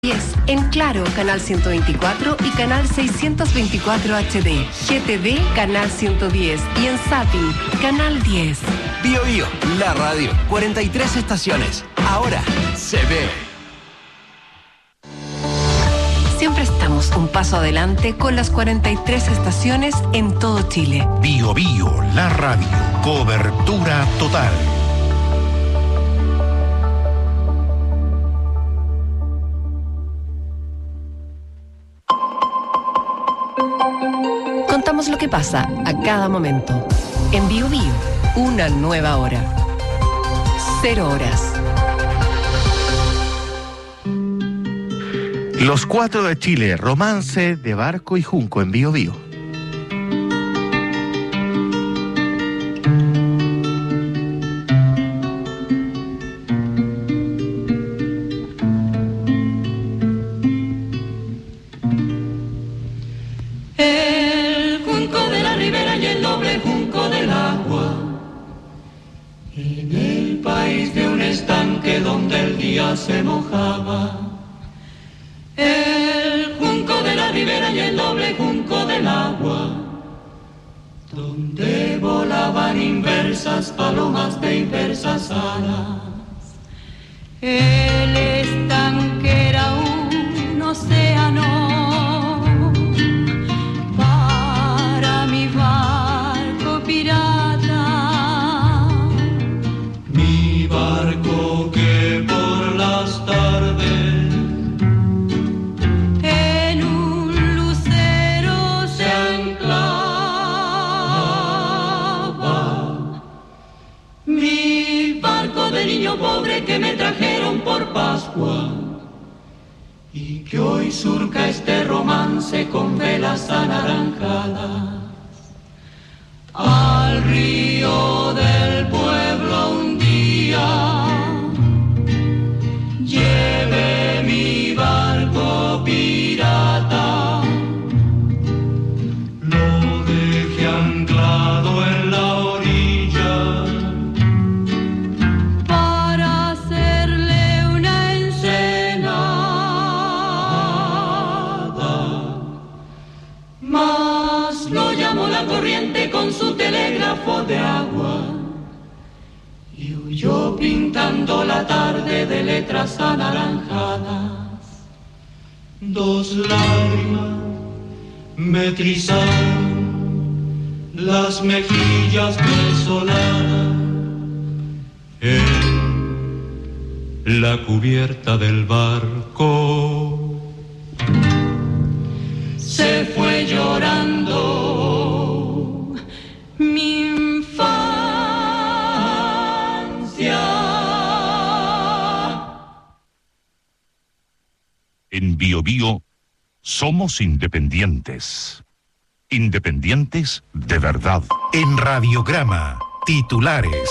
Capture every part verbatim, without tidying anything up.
diez, en Claro, canal ciento veinticuatro y canal seiscientos veinticuatro H D, G T V, canal ciento diez y en Zapping, canal diez. Bio Bio, la radio, cuarenta y tres estaciones, ahora se ve. Siempre estamos un paso adelante con las cuarenta y tres estaciones en todo Chile. Bio Bio, la radio, cobertura total. Contamos lo que pasa a cada momento. En Bio Bio, una nueva hora. Cero horas. Los cuatro de Chile, romance de Barco y Junco en Bio Bio. El junco de la ribera y el noble junco del agua, en el país de un estanque donde el día se mojaba. El junco de la ribera y el noble junco del agua, donde volaban inversas palomas de inversas alas. El estanque era un océano para mi barco pirata. Mi barco que por las tardes niño pobre que me trajeron por Pascua y que hoy surca este romance con velas anaranjadas. Al río del pueblo un día lleve mi barco pirata, lo dejé anclado en la orilla para hacerle una ensenada. Mas lo llamó la corriente con su telégrafo de agua y huyó pintando la tarde de letras anaranjadas. Dos lágrimas me trizaron las mejillas desoladas en la cubierta del barco. Se fue llorando mi infancia. En Bio Bio somos independientes. Independientes de verdad. En Radiograma, titulares.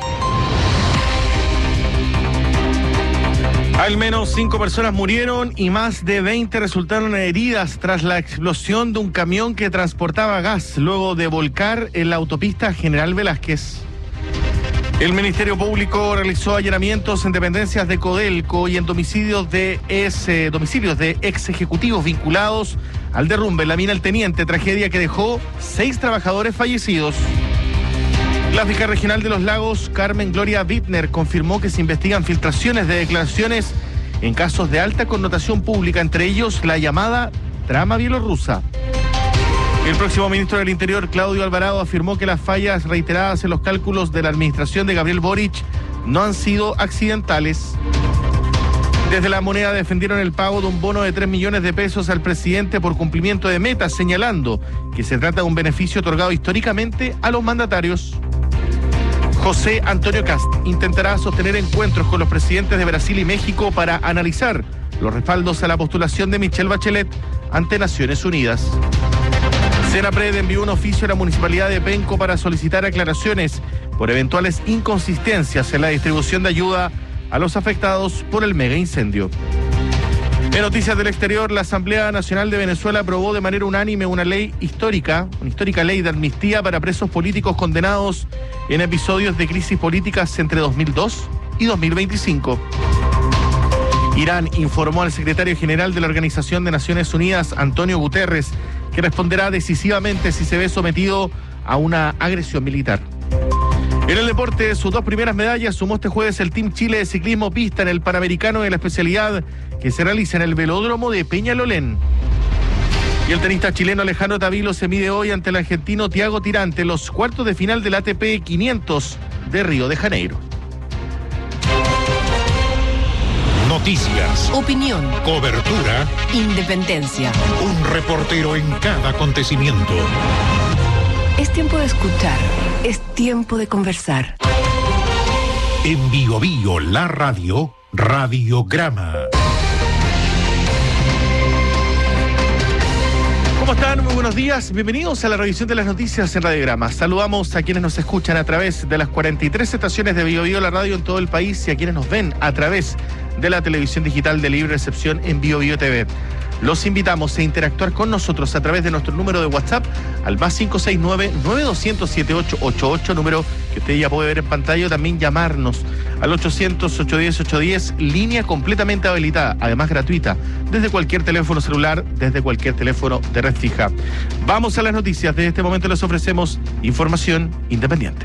Al menos cinco personas murieron y más de veinte resultaron heridas tras la explosión de un camión que transportaba gas luego de volcar en la autopista General Velázquez. El Ministerio Público realizó allanamientos en dependencias de Codelco y en domicilios de, ese, domicilios de ex ejecutivos vinculados al derrumbe en la mina El Teniente, tragedia que dejó seis trabajadores fallecidos. La fiscal regional de Los Lagos, Carmen Gloria Bittner, confirmó que se investigan filtraciones de declaraciones en casos de alta connotación pública, entre ellos la llamada trama bielorrusa. El próximo ministro del Interior, Claudio Alvarado, afirmó que las fallas reiteradas en los cálculos de la administración de Gabriel Boric no han sido accidentales. Desde La Moneda defendieron el pago de un bono de tres millones de pesos al presidente por cumplimiento de metas, señalando que se trata de un beneficio otorgado históricamente a los mandatarios. José Antonio Kast intentará sostener encuentros con los presidentes de Brasil y México para analizar los respaldos a la postulación de Michelle Bachelet ante Naciones Unidas. Senapred envió un oficio a la Municipalidad de Penco para solicitar aclaraciones por eventuales inconsistencias en la distribución de ayuda a los afectados por el mega incendio. En noticias del exterior, la Asamblea Nacional de Venezuela aprobó de manera unánime una ley histórica, una histórica ley de amnistía para presos políticos condenados en episodios de crisis políticas entre dos mil dos y dos mil veinticinco. Irán informó al secretario general de la Organización de Naciones Unidas, Antonio Guterres, que responderá decisivamente si se ve sometido a una agresión militar. En el deporte, sus dos primeras medallas sumó este jueves el Team Chile de ciclismo pista en el Panamericano de la especialidad que se realiza en el velódromo de Peñalolén. Y el tenista chileno Alejandro Tavilo se mide hoy ante el argentino Thiago Tirante en los cuartos de final del A T P quinientos de Río de Janeiro. Noticias, Opinión, cobertura, independencia. un reportero en cada acontecimiento. Es tiempo de escuchar, es tiempo de conversar. En Bio Bio, la radio, Radiograma. ¿Cómo están? Muy buenos días. Bienvenidos a la revisión de las noticias en Radiograma. Saludamos a quienes nos escuchan a través de las cuarenta y tres estaciones de Bio Bio, la radio en todo el país, y a quienes nos ven a través de la televisión digital de libre recepción en Bio Bio T V. Los invitamos a interactuar con nosotros a través de nuestro número de WhatsApp al más cinco seis nueve, nueve dos cero cero, siete ocho ocho ocho, número que usted ya puede ver en pantalla, o también llamarnos al ochocientos, ochocientos diez, ochocientos diez, línea completamente habilitada, además gratuita, desde cualquier teléfono celular, desde cualquier teléfono de red fija. Vamos a las noticias. Desde este momento les ofrecemos información independiente.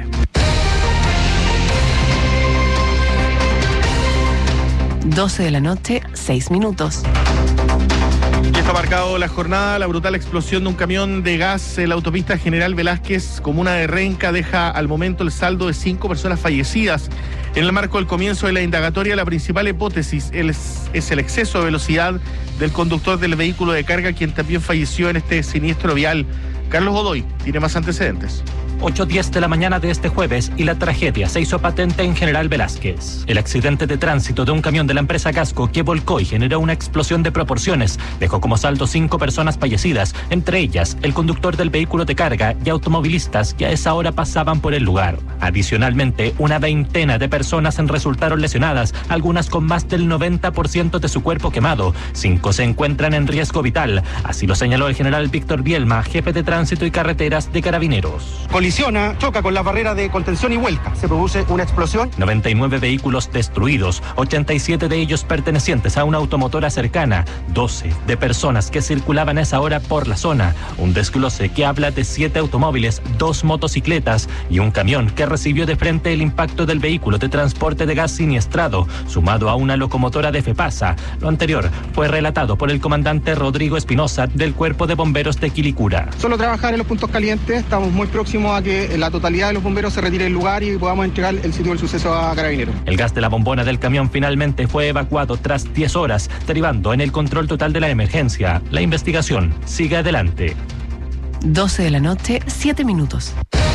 doce de la noche, seis minutos. Y está marcado la jornada. La brutal explosión de un camión de gas en la autopista General Velázquez, comuna de Renca, deja al momento el saldo de cinco personas fallecidas. En el marco del comienzo de la indagatoria, la principal hipótesis es, es el exceso de velocidad del conductor del vehículo de carga, quien también falleció en este siniestro vial. Carlos Godoy tiene más antecedentes. ocho diez de la mañana de este jueves y la tragedia se hizo patente en General Velázquez. El accidente de tránsito de un camión de la empresa Gasco que volcó y generó una explosión de proporciones dejó como saldo cinco personas fallecidas, entre ellas el conductor del vehículo de carga y automovilistas que a esa hora pasaban por el lugar. Adicionalmente, una veintena de personas resultaron lesionadas, algunas con más del noventa por ciento de su cuerpo quemado. Cinco se encuentran en riesgo vital, así lo señaló el general Víctor Bielma, jefe de tránsito y carreteras de Carabineros. Colisiona, choca con la barrera de contención y vuelca. Se produce una explosión. noventa y nueve vehículos destruidos, ochenta y siete de ellos pertenecientes a una automotora cercana, doce de personas que circulaban a esa hora por la zona. Un desglose que habla de siete automóviles, dos motocicletas y un camión que recibió de frente el impacto del vehículo de transporte de gas siniestrado, sumado a una locomotora de FEPASA. Lo anterior fue relatado por el comandante Rodrigo Espinosa del Cuerpo de Bomberos de Quilicura. Solo trabajar en los puntos calientes. Estamos muy próximos a que la totalidad de los bomberos se retire del lugar y podamos entregar el sitio del suceso a Carabineros. El gas de la bombona del camión finalmente fue evacuado tras diez horas, derivando en el control total de la emergencia. La investigación sigue adelante. doce de la noche, siete minutos.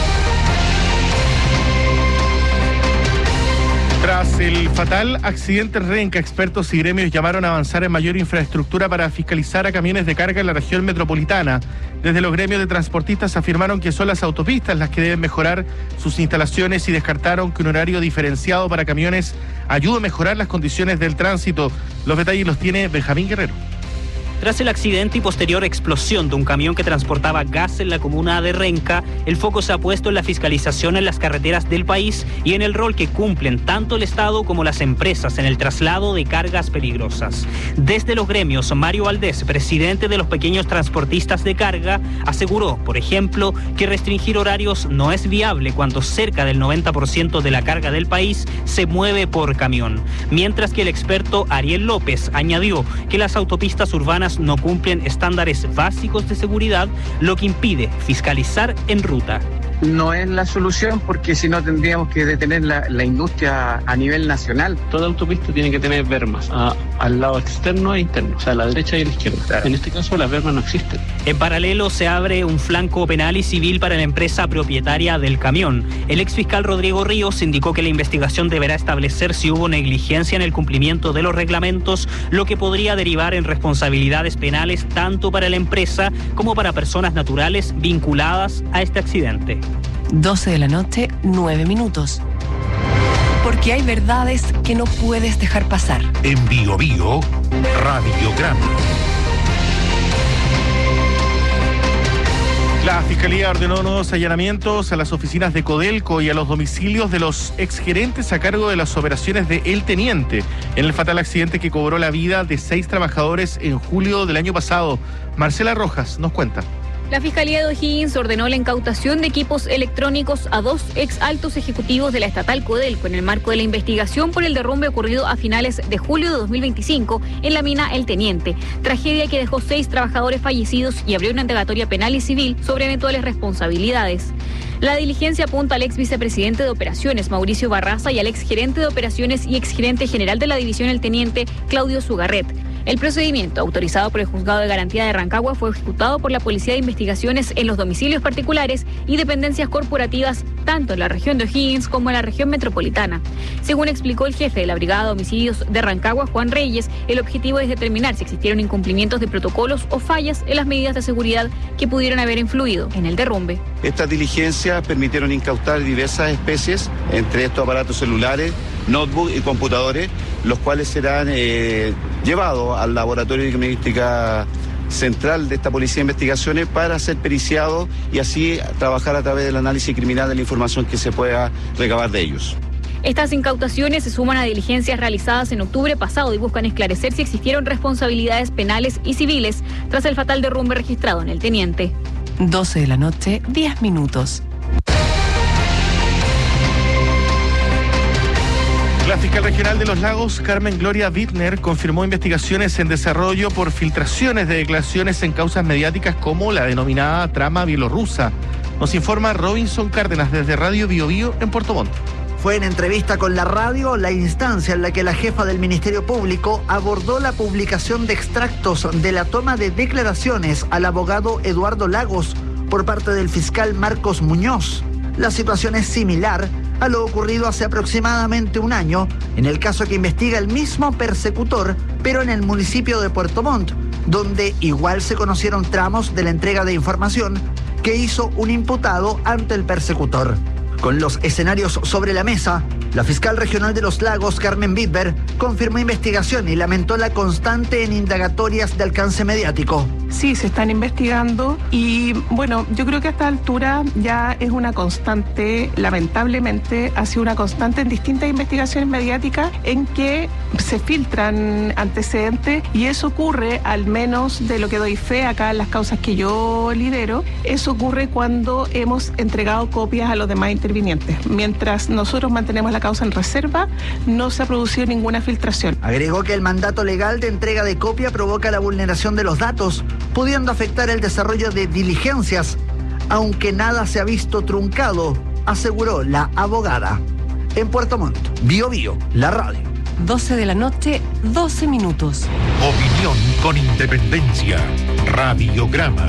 Tras el fatal accidente en Renca, expertos y gremios llamaron a avanzar en mayor infraestructura para fiscalizar a camiones de carga en la región metropolitana. Desde los gremios de transportistas afirmaron que son las autopistas las que deben mejorar sus instalaciones y descartaron que un horario diferenciado para camiones ayude a mejorar las condiciones del tránsito. Los detalles los tiene Benjamín Guerrero. Tras el accidente y posterior explosión de un camión que transportaba gas en la comuna de Renca, el foco se ha puesto en la fiscalización en las carreteras del país y en el rol que cumplen tanto el Estado como las empresas en el traslado de cargas peligrosas. Desde los gremios, Mario Valdés, presidente de los pequeños transportistas de carga, aseguró, por ejemplo, que restringir horarios no es viable cuando cerca del noventa por ciento de la carga del país se mueve por camión. Mientras que el experto Ariel López añadió que las autopistas urbanas no cumplen estándares básicos de seguridad, lo que impide fiscalizar en ruta. No es la solución porque si no tendríamos que detener la, la industria a nivel nacional. Toda autopista tiene que tener bermas a, al lado externo e interno, o sea, a la derecha y a la izquierda. Claro. En este caso las bermas no existen. En paralelo se abre un flanco penal y civil para la empresa propietaria del camión. El exfiscal Rodrigo Ríos indicó que la investigación deberá establecer si hubo negligencia en el cumplimiento de los reglamentos, lo que podría derivar en responsabilidades penales tanto para la empresa como para personas naturales vinculadas a este accidente. doce de la noche, nueve minutos. Porque hay verdades que no puedes dejar pasar. En Bio Bio, Radiograma. La Fiscalía ordenó nuevos allanamientos a las oficinas de Codelco y a los domicilios de los exgerentes a cargo de las operaciones de El Teniente en el fatal accidente que cobró la vida de seis trabajadores en julio del año pasado. Marcela Rojas nos cuenta. La Fiscalía de O'Higgins ordenó la incautación de equipos electrónicos a dos ex altos ejecutivos de la estatal Codelco en el marco de la investigación por el derrumbe ocurrido a finales de julio de dos mil veinticinco en la mina El Teniente, tragedia que dejó seis trabajadores fallecidos y abrió una indagatoria penal y civil sobre eventuales responsabilidades. La diligencia apunta al ex vicepresidente de Operaciones, Mauricio Barraza, y al ex gerente de Operaciones y ex gerente general de la división El Teniente, Claudio Zugarret. El procedimiento, autorizado por el Juzgado de Garantía de Rancagua, fue ejecutado por la Policía de Investigaciones en los domicilios particulares y dependencias corporativas, tanto en la región de O'Higgins como en la región metropolitana. Según explicó el jefe de la Brigada de Homicidios de Rancagua, Juan Reyes, el objetivo es determinar si existieron incumplimientos de protocolos o fallas en las medidas de seguridad que pudieron haber influido en el derrumbe. Estas diligencias permitieron incautar diversas especies, entre estos aparatos celulares, notebook y computadores, los cuales serán eh, llevados al Laboratorio de Criminalística Central de esta Policía de Investigaciones para ser periciados y así trabajar a través del análisis criminal de la información que se pueda recabar de ellos. Estas incautaciones se suman a diligencias realizadas en octubre pasado y buscan esclarecer si existieron responsabilidades penales y civiles tras el fatal derrumbe registrado en El Teniente. doce de la noche, diez minutos. La fiscal regional de Los Lagos, Carmen Gloria Wittner, confirmó investigaciones en desarrollo por filtraciones de declaraciones en causas mediáticas como la denominada trama bielorrusa. Nos informa Robinson Cárdenas desde Radio Bio Bio en Puerto Montt. Fue en entrevista con la radio la instancia en la que la jefa del Ministerio Público abordó la publicación de extractos de la toma de declaraciones al abogado Eduardo Lagos por parte del fiscal Marcos Muñoz. La situación es similar a lo ocurrido hace aproximadamente un año en el caso que investiga el mismo persecutor, pero en el municipio de Puerto Montt, donde igual se conocieron tramos de la entrega de información que hizo un imputado ante el persecutor. Con los escenarios sobre la mesa, la fiscal regional de Los Lagos, Carmen Wittner, confirmó investigación y lamentó la constante en indagatorias de alcance mediático. Sí, se están investigando y bueno, yo creo que a esta altura ya es una constante, lamentablemente ha sido una constante en distintas investigaciones mediáticas en que se filtran antecedentes y eso ocurre, al menos de lo que doy fe acá en las causas que yo lidero, eso ocurre cuando hemos entregado copias a los demás intervinientes. Mientras nosotros mantenemos la causa en reserva, no se ha producido ninguna filtración. Agregó que el mandato legal de entrega de copia provoca la vulneración de los datos, pudiendo afectar el desarrollo de diligencias, aunque nada se ha visto truncado, aseguró la abogada. En Puerto Montt, Bio Bio, la radio. doce de la noche, doce minutos. Opinión con independencia. Radiograma.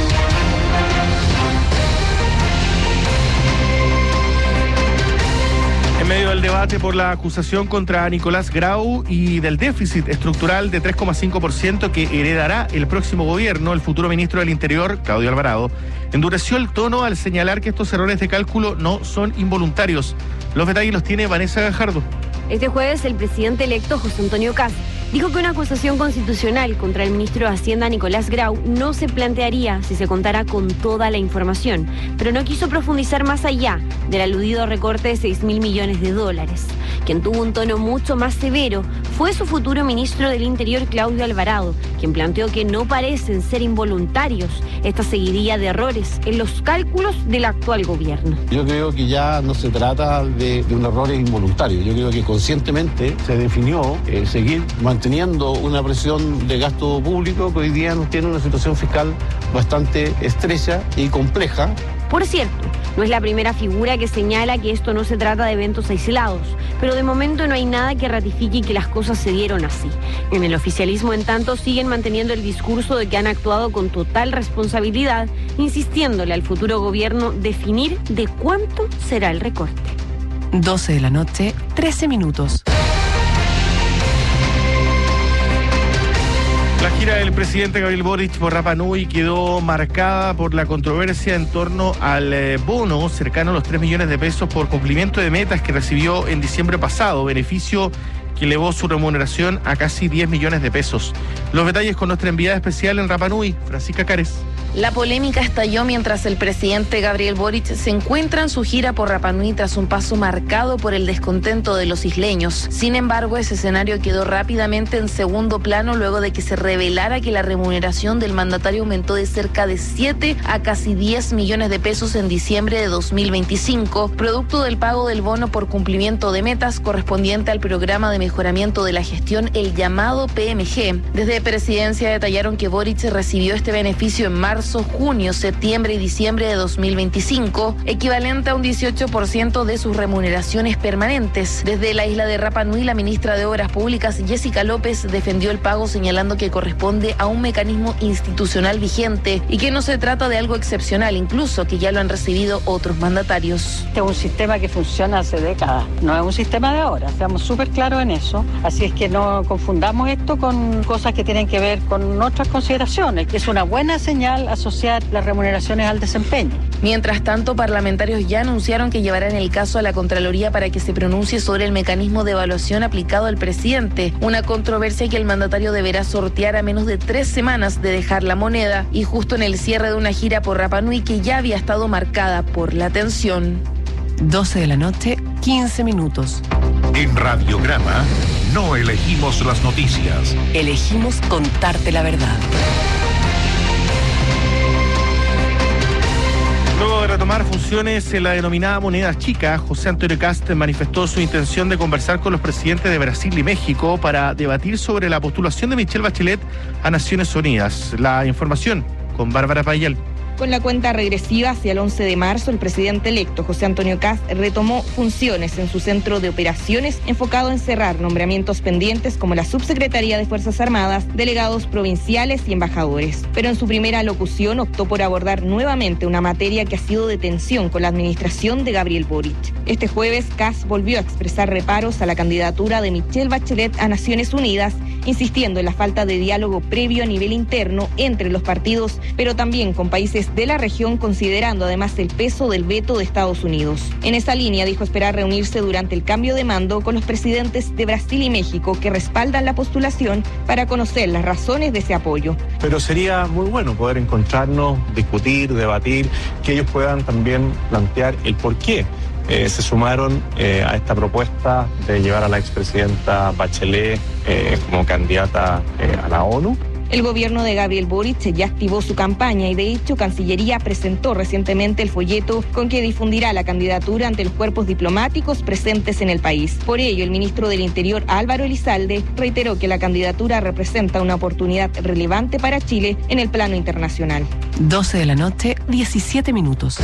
En medio del debate por la acusación contra Nicolás Grau y del déficit estructural de tres coma cinco por ciento que heredará el próximo gobierno, el futuro ministro del Interior, Claudio Alvarado, endureció el tono al señalar que estos errores de cálculo no son involuntarios. Los detalles los tiene Vanessa Gajardo. Este jueves, el presidente electo, José Antonio Kast, dijo que una acusación constitucional contra el ministro de Hacienda, Nicolás Grau, no se plantearía si se contara con toda la información, pero no quiso profundizar más allá del aludido recorte de seis mil millones de dólares. Quien tuvo un tono mucho más severo fue su futuro ministro del Interior, Claudio Alvarado, quien planteó que no parecen ser involuntarios esta seguidilla de errores en los cálculos del actual gobierno. Yo creo que ya no se trata de, de un error involuntario. Yo creo que conscientemente se definió eh, seguir manteniendo una presión de gasto público que hoy día nos tiene una situación fiscal bastante estrecha y compleja. Por cierto, no es la primera figura que señala que esto no se trata de eventos aislados, pero de momento no hay nada que ratifique que las cosas se dieron así. En el oficialismo, en tanto, siguen manteniendo el discurso de que han actuado con total responsabilidad, insistiéndole al futuro gobierno definir de cuánto será el recorte. doce de la noche, trece minutos. La gira del presidente Gabriel Boric por Rapa Nui quedó marcada por la controversia en torno al eh, bono cercano a los tres millones de pesos por cumplimiento de metas que recibió en diciembre pasado, beneficio que elevó su remuneración a casi diez millones de pesos. Los detalles con nuestra enviada especial en Rapa Nui, Francisca Cárez. La polémica estalló mientras el presidente Gabriel Boric se encuentra en su gira por Rapa Nui tras un paso marcado por el descontento de los isleños. Sin embargo, ese escenario quedó rápidamente en segundo plano luego de que se revelara que la remuneración del mandatario aumentó de cerca de siete a casi diez millones de pesos en diciembre de dos mil veinticinco, producto del pago del bono por cumplimiento de metas correspondiente al programa de mejoramiento de la gestión, el llamado P M G. Desde Presidencia detallaron que Boric recibió este beneficio en marzo, junio, septiembre y diciembre de dos mil veinticinco, equivalente a un dieciocho por ciento de sus remuneraciones permanentes. Desde la isla de Rapa Nui, la ministra de Obras Públicas, Jessica López, defendió el pago señalando que corresponde a un mecanismo institucional vigente y que no se trata de algo excepcional, incluso que ya lo han recibido otros mandatarios. Este es un sistema que funciona hace décadas, no es un sistema de ahora, seamos súper claros en eso, así es que no confundamos esto con cosas que tienen que ver con otras consideraciones, que es una buena señal asociar las remuneraciones al desempeño. Mientras tanto, parlamentarios ya anunciaron que llevarán el caso a la Contraloría para que se pronuncie sobre el mecanismo de evaluación aplicado al presidente, una controversia que el mandatario deberá sortear a menos de tres semanas de dejar la moneda y justo en el cierre de una gira por Rapa Nui que ya había estado marcada por la tensión. doce de la noche, quince minutos. En Radiograma no elegimos las noticias. Elegimos contarte la verdad. Luego de retomar funciones en la denominada moneda chica, José Antonio Kast manifestó su intención de conversar con los presidentes de Brasil y México para debatir sobre la postulación de Michelle Bachelet a Naciones Unidas. La información con Bárbara Payal. Con la cuenta regresiva hacia el once de marzo, el presidente electo José Antonio Kast retomó funciones en su centro de operaciones enfocado en cerrar nombramientos pendientes como la subsecretaría de Fuerzas Armadas, delegados provinciales y embajadores. Pero en su primera locución optó por abordar nuevamente una materia que ha sido de tensión con la administración de Gabriel Boric. Este jueves, Kast volvió a expresar reparos a la candidatura de Michelle Bachelet a Naciones Unidas, insistiendo en la falta de diálogo previo a nivel interno entre los partidos, pero también con países de la región, considerando además el peso del veto de Estados Unidos. En esa línea dijo esperar reunirse durante el cambio de mando con los presidentes de Brasil y México que respaldan la postulación para conocer las razones de ese apoyo. Pero sería muy bueno poder encontrarnos, discutir, debatir, que ellos puedan también plantear el por qué Eh, se sumaron eh, a esta propuesta de llevar a la expresidenta Bachelet eh, como candidata eh, a la ONU. El gobierno de Gabriel Boric ya activó su campaña y de hecho Cancillería presentó recientemente el folleto con que difundirá la candidatura ante los cuerpos diplomáticos presentes en el país. Por ello, el ministro del Interior, Álvaro Elizalde, reiteró que la candidatura representa una oportunidad relevante para Chile en el plano internacional. doce de la noche, diecisiete minutos.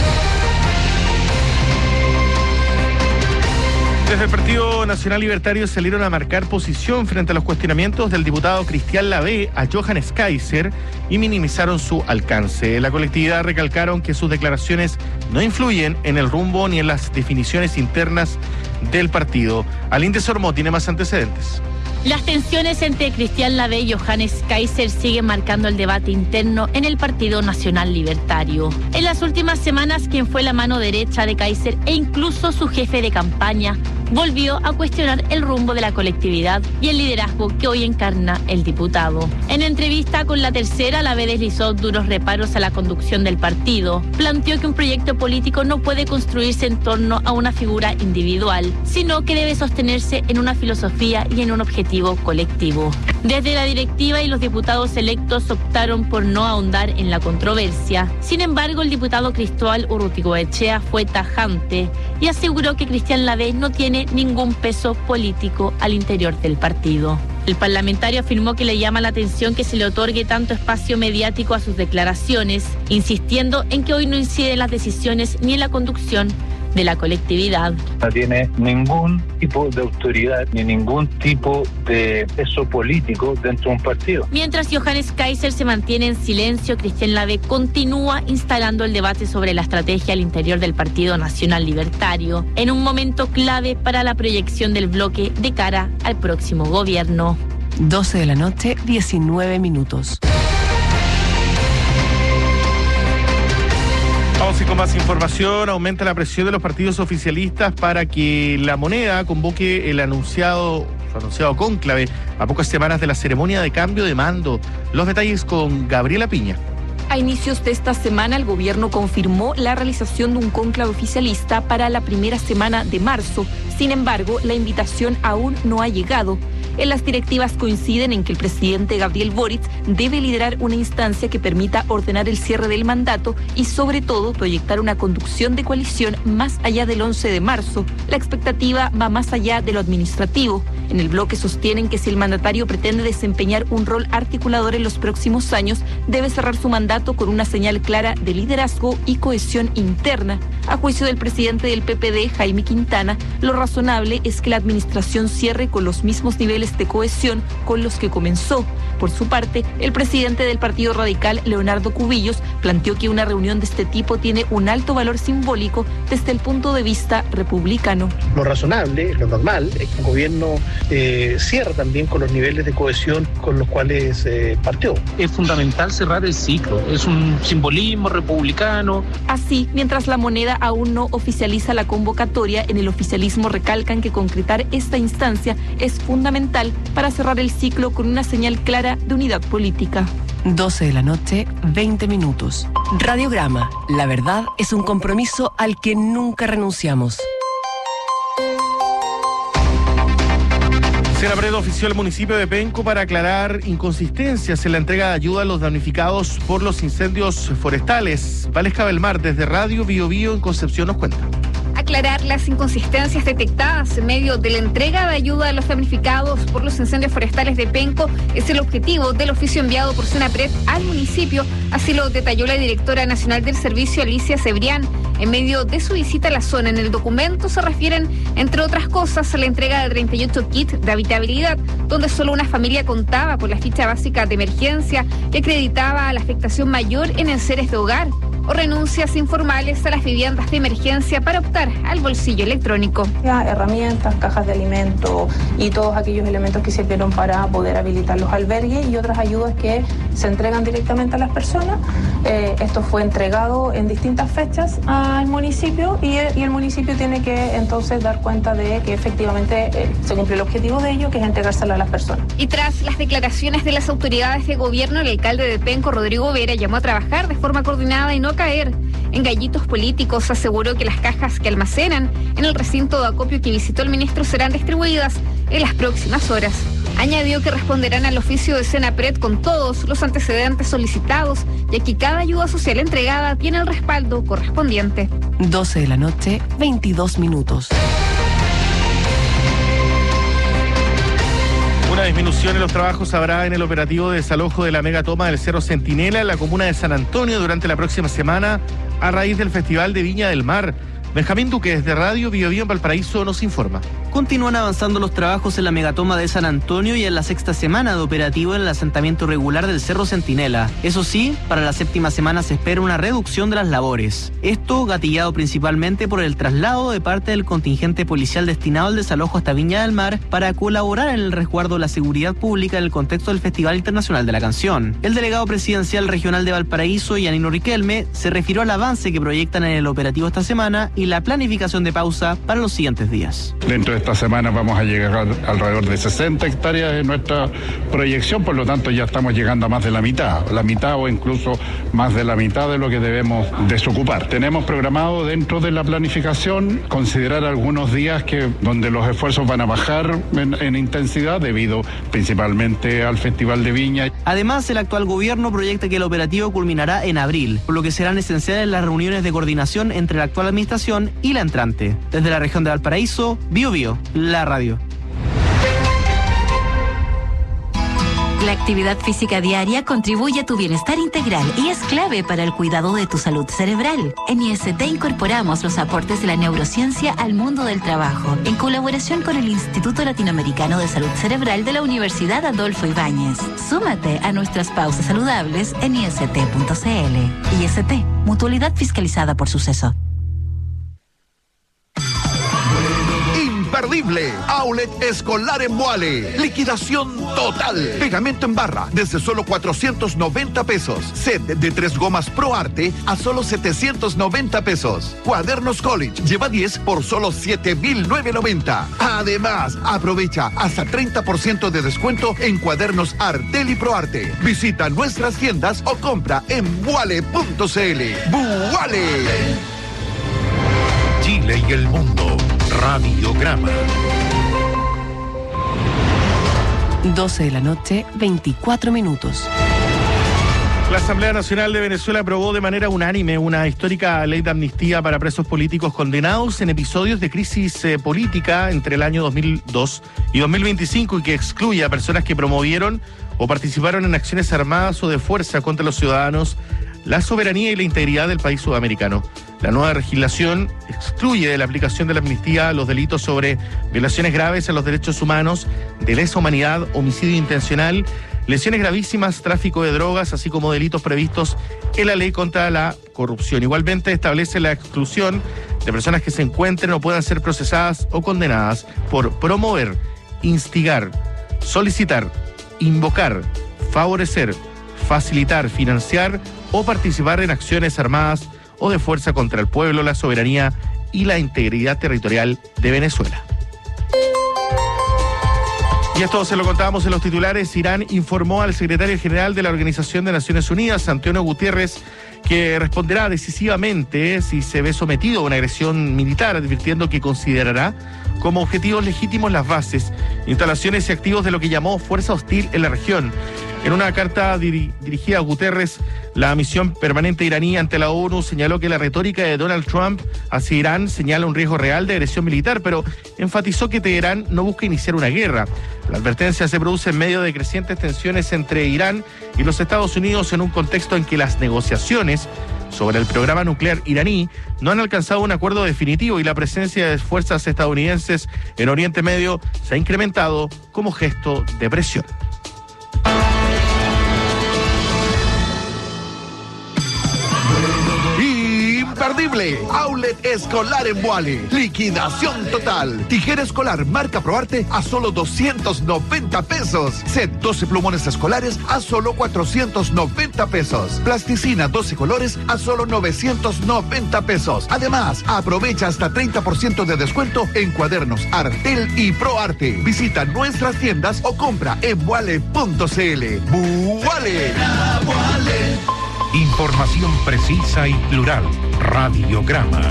Desde el Partido Nacional Libertario salieron a marcar posición frente a los cuestionamientos del diputado Cristian Lavé a Johannes Kaiser y minimizaron su alcance. La colectividad recalcaron que sus declaraciones no influyen en el rumbo ni en las definiciones internas del partido. Alín Sormó tiene más antecedentes. Las tensiones entre Cristian Lavé y Johannes Kaiser siguen marcando el debate interno en el Partido Nacional Libertario. En las últimas semanas, quien fue la mano derecha de Kaiser e incluso su jefe de campaña volvió a cuestionar el rumbo de la colectividad y el liderazgo que hoy encarna el diputado. En entrevista con La Tercera, Lavé deslizó duros reparos a la conducción del partido. Planteó que un proyecto político no puede construirse en torno a una figura individual, sino que debe sostenerse en una filosofía y en un objetivo colectivo. Desde la directiva y los diputados electos optaron por no ahondar en la controversia. Sin embargo, el diputado Cristóbal Urruticoechea fue tajante y aseguró que Cristian Lavé no tiene ningún peso político al interior del partido. El parlamentario afirmó que le llama la atención que se le otorgue tanto espacio mediático a sus declaraciones, insistiendo en que hoy no incide en las decisiones ni en la conducción de la colectividad. No tiene ningún tipo de autoridad ni ningún tipo de peso político dentro de un partido. Mientras Johannes Kaiser se mantiene en silencio, Cristian Lavé continúa instalando el debate sobre la estrategia al interior del Partido Nacional Libertario, en un momento clave para la proyección del bloque de cara al próximo gobierno. doce de la noche, diecinueve minutos. Vamos y con más información. Aumenta la presión de los partidos oficialistas para que la moneda convoque el anunciado, su anunciado cónclave a pocas semanas de la ceremonia de cambio de mando. Los detalles con Gabriela Piña. A inicios de esta semana, el gobierno confirmó la realización de un cónclave oficialista para la primera semana de marzo. Sin embargo, la invitación aún no ha llegado. En las directivas coinciden en que el presidente Gabriel Boric debe liderar una instancia que permita ordenar el cierre del mandato y, sobre todo, proyectar una conducción de coalición más allá del once de marzo. La expectativa va más allá de lo administrativo. En el bloque sostienen que si el mandatario pretende desempeñar un rol articulador en los próximos años, debe cerrar su mandato con una señal clara de liderazgo y cohesión interna. A juicio del presidente del P P D, Jaime Quintana, lo razonable es que la administración cierre con los mismos niveles de cohesión con los que comenzó. Por su parte, el presidente del Partido Radical, Leonardo Cubillos, planteó que una reunión de este tipo tiene un alto valor simbólico desde el punto de vista republicano. Lo razonable, lo normal, es que el gobierno eh, cierre también con los niveles de cohesión con los cuales eh, partió. Es fundamental cerrar el ciclo, es un simbolismo republicano. Así, mientras la moneda aún no oficializa la convocatoria, en el oficialismo recalcan que concretar esta instancia es fundamental para cerrar el ciclo con una señal clara de unidad política. doce de la noche, veinte minutos. Radiograma. La verdad es un compromiso al que nunca renunciamos. Senapred ofició al municipio de Penco para aclarar inconsistencias en la entrega de ayuda a los damnificados por los incendios forestales. Valesca Belmar, desde Radio Bio Bio en Concepción, nos cuenta. Aclarar las inconsistencias detectadas en medio de la entrega de ayuda a los damnificados por los incendios forestales de Penco es el objetivo del oficio enviado por Senapred al municipio, así lo detalló la directora nacional del servicio, Alicia Cebrián, en medio de su visita a la zona. En el documento se refieren, entre otras cosas, a la entrega de treinta y ocho kits de habitabilidad, donde solo una familia contaba con la ficha básica de emergencia que acreditaba la afectación mayor en enseres de hogar, o renuncias informales a las viviendas de emergencia para optar al bolsillo electrónico. Herramientas, cajas de alimentos y todos aquellos elementos que sirvieron para poder habilitar los albergues y otras ayudas que se entregan directamente a las personas. Eh, esto fue entregado en distintas fechas al municipio y el, y el municipio tiene que entonces dar cuenta de que efectivamente eh, se cumple el objetivo de ello, que es entregárselo a las personas. Y tras las declaraciones de las autoridades de gobierno, el alcalde de Penco, Rodrigo Vera, llamó a trabajar de forma coordinada y no caer en gallitos políticos. Aseguró que las cajas que almacenan en el recinto de acopio que visitó el ministro serán distribuidas en las próximas horas. Añadió que responderán al oficio de Senapred con todos los antecedentes solicitados, ya que cada ayuda social entregada tiene el respaldo correspondiente. doce de la noche, veintidós minutos. Una disminución en los trabajos habrá en el operativo de desalojo de la megatoma del Cerro Centinela en la comuna de San Antonio durante la próxima semana a raíz del Festival de Viña del Mar. Benjamín Duque, desde Radio Bio Bio en Valparaíso, nos informa. Continúan avanzando los trabajos en la megatoma de San Antonio y en la sexta semana de operativo en el asentamiento regular del Cerro Centinela. Eso sí, para la séptima semana se espera una reducción de las labores. Esto gatillado principalmente por el traslado de parte del contingente policial destinado al desalojo hasta Viña del Mar para colaborar en el resguardo de la seguridad pública en el contexto del Festival Internacional de la Canción. El delegado presidencial regional de Valparaíso, Yanino Riquelme, se refirió al avance que proyectan en el operativo esta semana y la planificación de pausa para los siguientes días. Dentro de esta semana vamos a llegar alrededor de sesenta hectáreas en nuestra proyección, por lo tanto ya estamos llegando a más de la mitad, la mitad o incluso más de la mitad de lo que debemos desocupar. Tenemos programado dentro de la planificación considerar algunos días que donde los esfuerzos van a bajar en, en intensidad debido principalmente al Festival de Viña. Además, el actual gobierno proyecta que el operativo culminará en abril, por lo que serán esenciales las reuniones de coordinación entre la actual administración y la entrante. Desde la región de Valparaíso, Bio Bio, la radio. La actividad física diaria contribuye a tu bienestar integral y es clave para el cuidado de tu salud cerebral. En I S T incorporamos los aportes de la neurociencia al mundo del trabajo, en colaboración con el Instituto Latinoamericano de Salud Cerebral de la Universidad Adolfo Ibáñez. Súmate a nuestras pausas saludables en I S T punto C L. I S T, mutualidad fiscalizada por Suceso. Imperdible. imperdible. Outlet Escolar en Vuale. Liquidación total. Pegamento en barra desde solo cuatrocientos noventa pesos. Set de tres gomas Pro Arte a solo setecientos noventa pesos. Cuadernos College lleva diez por solo siete mil novecientos noventa. Además, aprovecha hasta treinta por ciento de descuento en cuadernos Artel y Pro Arte. Visita nuestras tiendas o compra en vuale punto cl. ¡Vuale! Chile y el mundo. Radiograma. doce de la noche, veinticuatro minutos. La Asamblea Nacional de Venezuela aprobó de manera unánime una histórica ley de amnistía para presos políticos condenados en episodios de crisis eh, política entre el año dos mil dos y dos mil veinticinco y que excluye a personas que promovieron o participaron en acciones armadas o de fuerza contra los ciudadanos, la soberanía y la integridad del país sudamericano. La nueva legislación excluye de la aplicación de la amnistía los delitos sobre violaciones graves a los derechos humanos, de lesa humanidad, homicidio intencional, lesiones gravísimas, tráfico de drogas, así como delitos previstos en la ley contra la corrupción. Igualmente establece la exclusión de personas que se encuentren o puedan ser procesadas o condenadas por promover, instigar, solicitar, invocar, favorecer, facilitar, financiar o participar en acciones armadas o de fuerza contra el pueblo, la soberanía y la integridad territorial de Venezuela. Y esto se lo contábamos en los titulares. Irán informó al secretario general de la Organización de Naciones Unidas, Antonio Guterres, que responderá decisivamente si se ve sometido a una agresión militar, advirtiendo que considerará como objetivos legítimos las bases, instalaciones y activos de lo que llamó fuerza hostil en la región. En una carta diri- dirigida a Guterres, la misión permanente iraní ante la ONU señaló que la retórica de Donald Trump hacia Irán señala un riesgo real de agresión militar, pero enfatizó que Teherán no busca iniciar una guerra. La advertencia se produce en medio de crecientes tensiones entre Irán y los Estados Unidos en un contexto en que las negociaciones sobre el programa nuclear iraní no han alcanzado un acuerdo definitivo y la presencia de fuerzas estadounidenses en Oriente Medio se ha incrementado como gesto de presión. Imperdible. Outlet Escolar en Vuale. Liquidación total. Tijera escolar marca ProArte a solo doscientos noventa pesos. Set doce plumones escolares a solo cuatrocientos noventa pesos. Plasticina doce colores a solo novecientos noventa pesos. Además, aprovecha hasta treinta por ciento de descuento en cuadernos Artel y ProArte. Visita nuestras tiendas o compra en vuale punto cl. ¡Vuale! Información precisa y plural. Radiograma.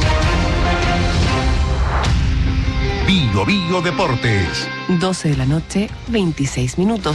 Bio Bio Deportes. doce de la noche, veintiséis minutos.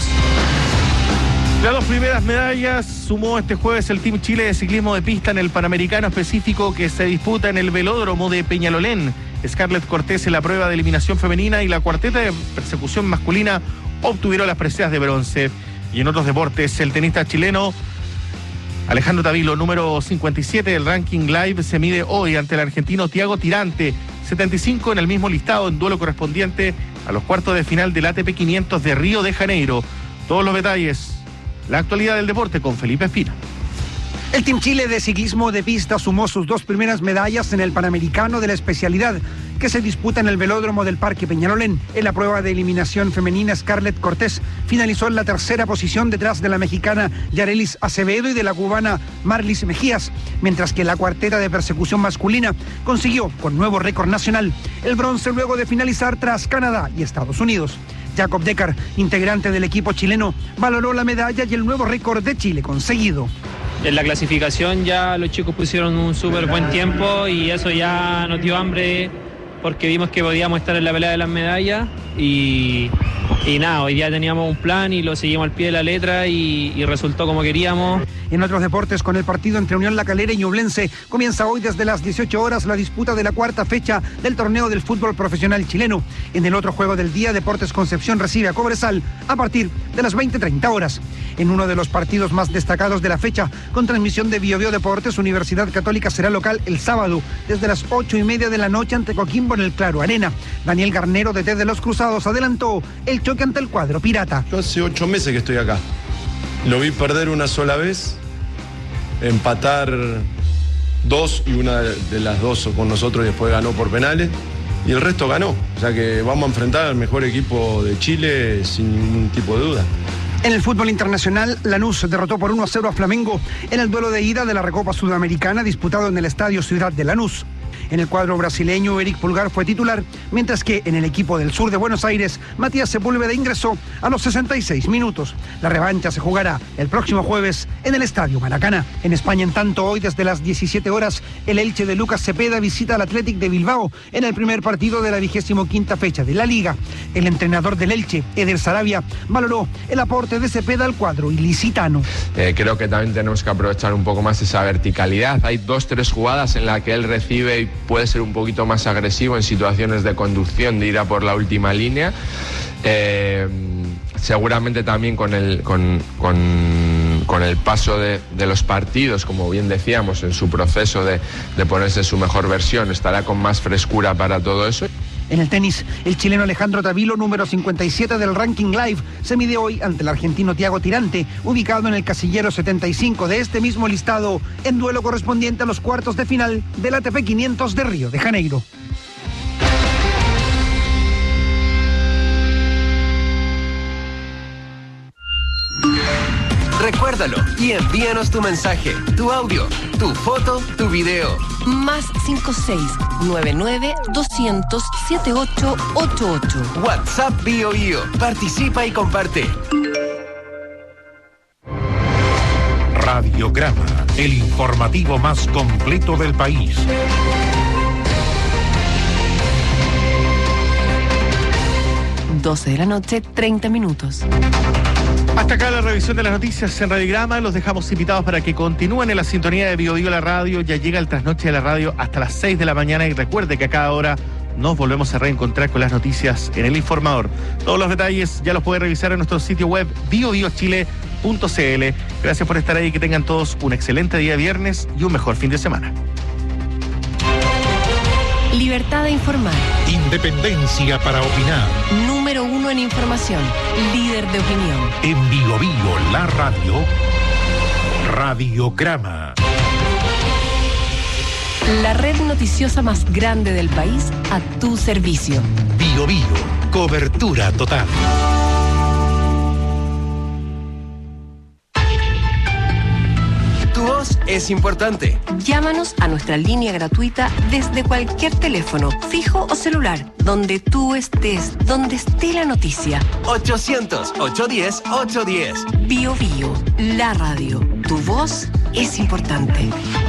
Las dos primeras medallas sumó este jueves el Team Chile de ciclismo de pista en el Panamericano específico que se disputa en el velódromo de Peñalolén. Scarlett Cortés en la prueba de eliminación femenina y la cuarteta de persecución masculina obtuvieron las preseas de bronce. Y en otros deportes, el tenista chileno Alejandro Tavilo, número cincuenta y siete del ranking live, se mide hoy ante el argentino Thiago Tirante, setenta y cinco en el mismo listado, en duelo correspondiente a los cuartos de final del A T P quinientos de Río de Janeiro. Todos los detalles, la actualidad del deporte con Felipe Espina. El Team Chile de ciclismo de pista sumó sus dos primeras medallas en el Panamericano de la especialidad que se disputa en el velódromo del Parque Peñalolén. En la prueba de eliminación femenina, Scarlett Cortés finalizó en la tercera posición detrás de la mexicana Yarelis Acevedo y de la cubana Marlis Mejías, mientras que la cuarteta de persecución masculina consiguió con nuevo récord nacional el bronce luego de finalizar tras Canadá y Estados Unidos. Jacob Decker, integrante del equipo chileno, valoró la medalla y el nuevo récord de Chile conseguido. En la clasificación ya los chicos pusieron un súper buen tiempo y eso ya nos dio hambre porque vimos que podíamos estar en la pelea de las medallas y, y nada, hoy día teníamos un plan y lo seguimos al pie de la letra y, y resultó como queríamos. En otros deportes, con el partido entre Unión La Calera y Ñublense, comienza hoy desde las dieciocho horas la disputa de la cuarta fecha del torneo del fútbol profesional chileno. En el otro juego del día, Deportes Concepción recibe a Cobresal a partir de las veinte treinta horas. En uno de los partidos más destacados de la fecha, con transmisión de Bio Bio Deportes, Universidad Católica será local el sábado desde las ocho y media de la noche ante Coquimbo en el Claro Arena. Daniel Garnero, D T de los Cruzados, adelantó el choque ante el cuadro pirata. Yo hace ocho meses que estoy acá. Lo vi perder una sola vez, empatar dos y una de las dos con nosotros y después ganó por penales. y el resto ganó. O sea que vamos a enfrentar al mejor equipo de Chile sin ningún tipo de duda. En el fútbol internacional, Lanús derrotó por uno a cero a Flamengo en el duelo de ida de la Recopa Sudamericana disputado en el Estadio Ciudad de Lanús. En el cuadro brasileño, Eric Pulgar fue titular, mientras que en el equipo del sur de Buenos Aires, Matías Sepúlveda ingresó a los sesenta y seis minutos. La revancha se jugará el próximo jueves en el Estadio Maracaná. En España, en tanto, hoy desde las diecisiete horas, el Elche de Lucas Cepeda visita al Athletic de Bilbao en el primer partido de la vigésimo quinta fecha de la Liga. El entrenador del Elche, Eder Sarabia, valoró el aporte de Cepeda al cuadro ilicitano. Eh, creo que también tenemos que aprovechar un poco más esa verticalidad. Hay dos, tres jugadas en las que él recibe y puede ser un poquito más agresivo en situaciones de conducción, de ir a por la última línea. Eh, seguramente también con el, con, con, con el paso de, de los partidos, como bien decíamos, en su proceso de, de ponerse en su mejor versión, estará con más frescura para todo eso. En el tenis, el chileno Alejandro Tavilo, número cincuenta y siete del ranking live, se mide hoy ante el argentino Thiago Tirante, ubicado en el casillero setenta y cinco de este mismo listado, en duelo correspondiente a los cuartos de final del A T P quinientos de Río de Janeiro. Recuérdalo y envíanos tu mensaje, tu audio, tu foto, tu video. Más cinco seis nueve nueve dos cero cero siete ocho ocho ocho. WhatsApp Bio Bio. Participa y comparte. Radiograma, el informativo más completo del país. doce de la noche, treinta minutos. Hasta acá la revisión de las noticias en Radiograma. Los dejamos invitados para que continúen en la sintonía de Bio Bio la radio. Ya llega el trasnoche de la radio hasta las seis de la mañana y recuerde que a cada hora nos volvemos a reencontrar con las noticias en El Informador. Todos los detalles ya los puede revisar en nuestro sitio web bio bio chile punto c l. Gracias por estar ahí, que tengan todos un excelente día viernes y un mejor fin de semana. Libertad de informar. Independencia para opinar. Número uno en información. Líder de opinión. En Bio Bio la radio. Radiograma. La red noticiosa más grande del país a tu servicio. Bio Bio. Cobertura total. Tu voz es importante. Llámanos a nuestra línea gratuita desde cualquier teléfono, fijo o celular, donde tú estés, donde esté la noticia. ochocientos, ochocientos diez, ochocientos diez. Bio Bio, la radio. Tu voz es importante.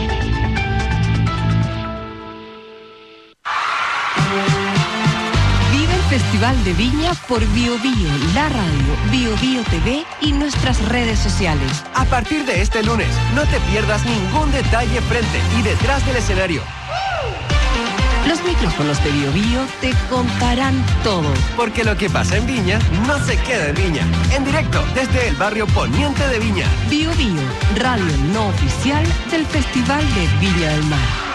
Festival de Viña por Bio Bio, la radio, Bio Bio T V y nuestras redes sociales. A partir de este lunes, no te pierdas ningún detalle frente y detrás del escenario. Los micrófonos de Bio Bio te contarán todo. Porque lo que pasa en Viña no se queda en Viña. En directo desde el barrio Poniente de Viña. Bio Bio, radio no oficial del Festival de Viña del Mar.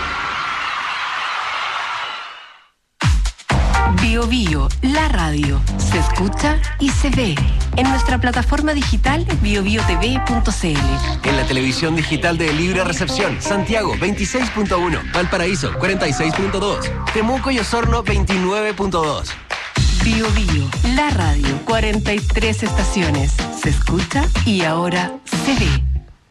Bio Bio, la radio, se escucha y se ve en nuestra plataforma digital bio bio t v punto c l. En la televisión digital de Libre Recepción, Santiago veintiséis punto uno, Valparaíso cuarenta y seis punto dos, Temuco y Osorno veintinueve punto dos. Bio Bio, la radio, cuarenta y tres estaciones, se escucha y ahora se ve.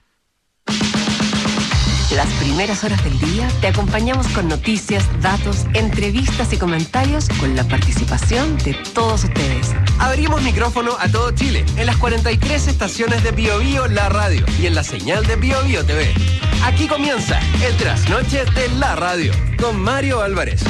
Las primeras horas del día te acompañamos con noticias, datos, entrevistas y comentarios con la participación de todos ustedes. Abrimos micrófono a todo Chile en las cuarenta y tres estaciones de Bio Bio la radio y en la señal de Bio Bio T V. Aquí comienza el trasnoche de la radio con Mario Álvarez.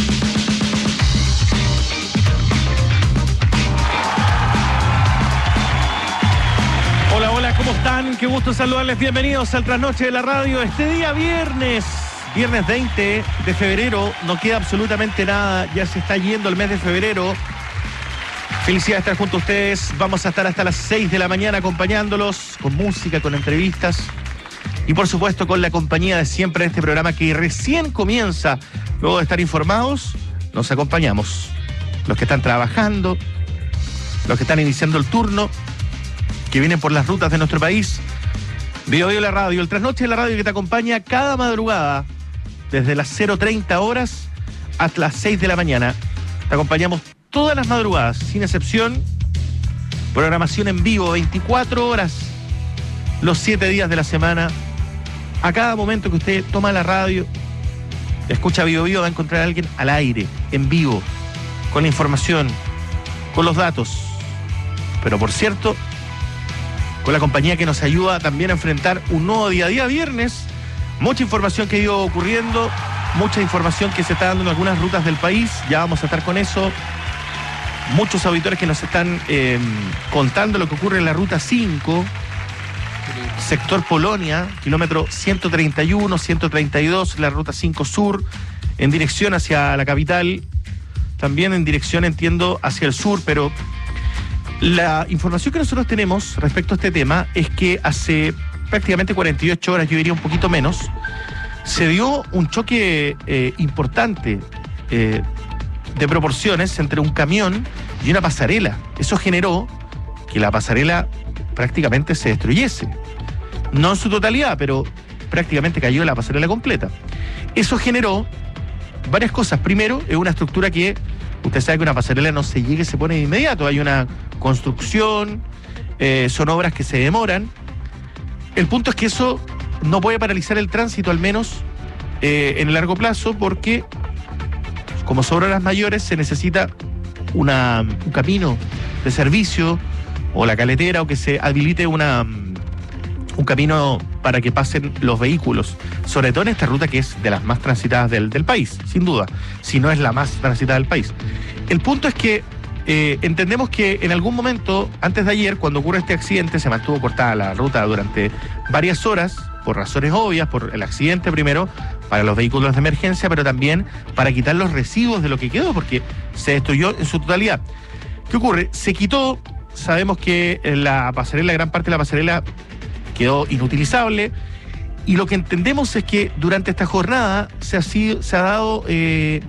Hola, hola, ¿cómo están? Qué gusto saludarles. Bienvenidos al trasnoche de la radio. Este día viernes, viernes veinte de febrero, no queda absolutamente nada. Ya se está yendo el mes de febrero. Felicidad de estar junto a ustedes. Vamos a estar hasta las seis de la mañana acompañándolos con música, con entrevistas y por supuesto con la compañía de siempre en este programa que recién comienza. Luego de estar informados, nos acompañamos. Los que están trabajando, los que están iniciando el turno, que vienen por las rutas de nuestro país. Bio Bio la radio, el trasnoche de la radio que te acompaña cada madrugada desde las cero treinta horas hasta las seis de la mañana. Te acompañamos todas las madrugadas, sin excepción. Programación en vivo, veinticuatro horas, los siete días de la semana. A cada momento que usted toma la radio, escucha Bio Bio, va a encontrar a alguien al aire, en vivo, con la información, con los datos. Pero por cierto, con la compañía que nos ayuda también a enfrentar un nuevo día a día viernes. Mucha información que ha ido ocurriendo, mucha información que se está dando en algunas rutas del país. Ya vamos a estar con eso. Muchos auditores que nos están eh, contando lo que ocurre en la ruta cinco, sector Polonia, kilómetro ciento treinta y uno, ciento treinta y dos, la ruta cinco sur, en dirección hacia la capital, también en dirección, entiendo, hacia el sur, pero la información que nosotros tenemos respecto a este tema es que hace prácticamente cuarenta y ocho horas, yo diría un poquito menos, se dio un choque eh, importante eh, de proporciones entre un camión y una pasarela. Eso generó que la pasarela prácticamente se destruyese. No en su totalidad, pero prácticamente cayó la pasarela completa. Eso generó varias cosas. Primero, es una estructura que usted sabe que una pasarela no se llega y se pone de inmediato. Hay una construcción, eh, son obras que se demoran. El punto es que eso no puede paralizar el tránsito, al menos eh, en el largo plazo, porque como son obras mayores se necesita una, un camino de servicio o la caletera, o que se habilite una, un camino para que pasen los vehículos, sobre todo en esta ruta que es de las más transitadas del, del país, sin duda, si no es la más transitada del país. El punto es que eh, entendemos que en algún momento, antes de ayer, cuando ocurre este accidente, se mantuvo cortada la ruta durante varias horas, por razones obvias, por el accidente primero, para los vehículos de emergencia, pero también para quitar los residuos de lo que quedó, porque se destruyó en su totalidad. ¿Qué ocurre? Se quitó, sabemos que la pasarela, gran parte de la pasarela quedó inutilizable, y lo que entendemos es que durante esta jornada se ha, sido, se ha dado, eh,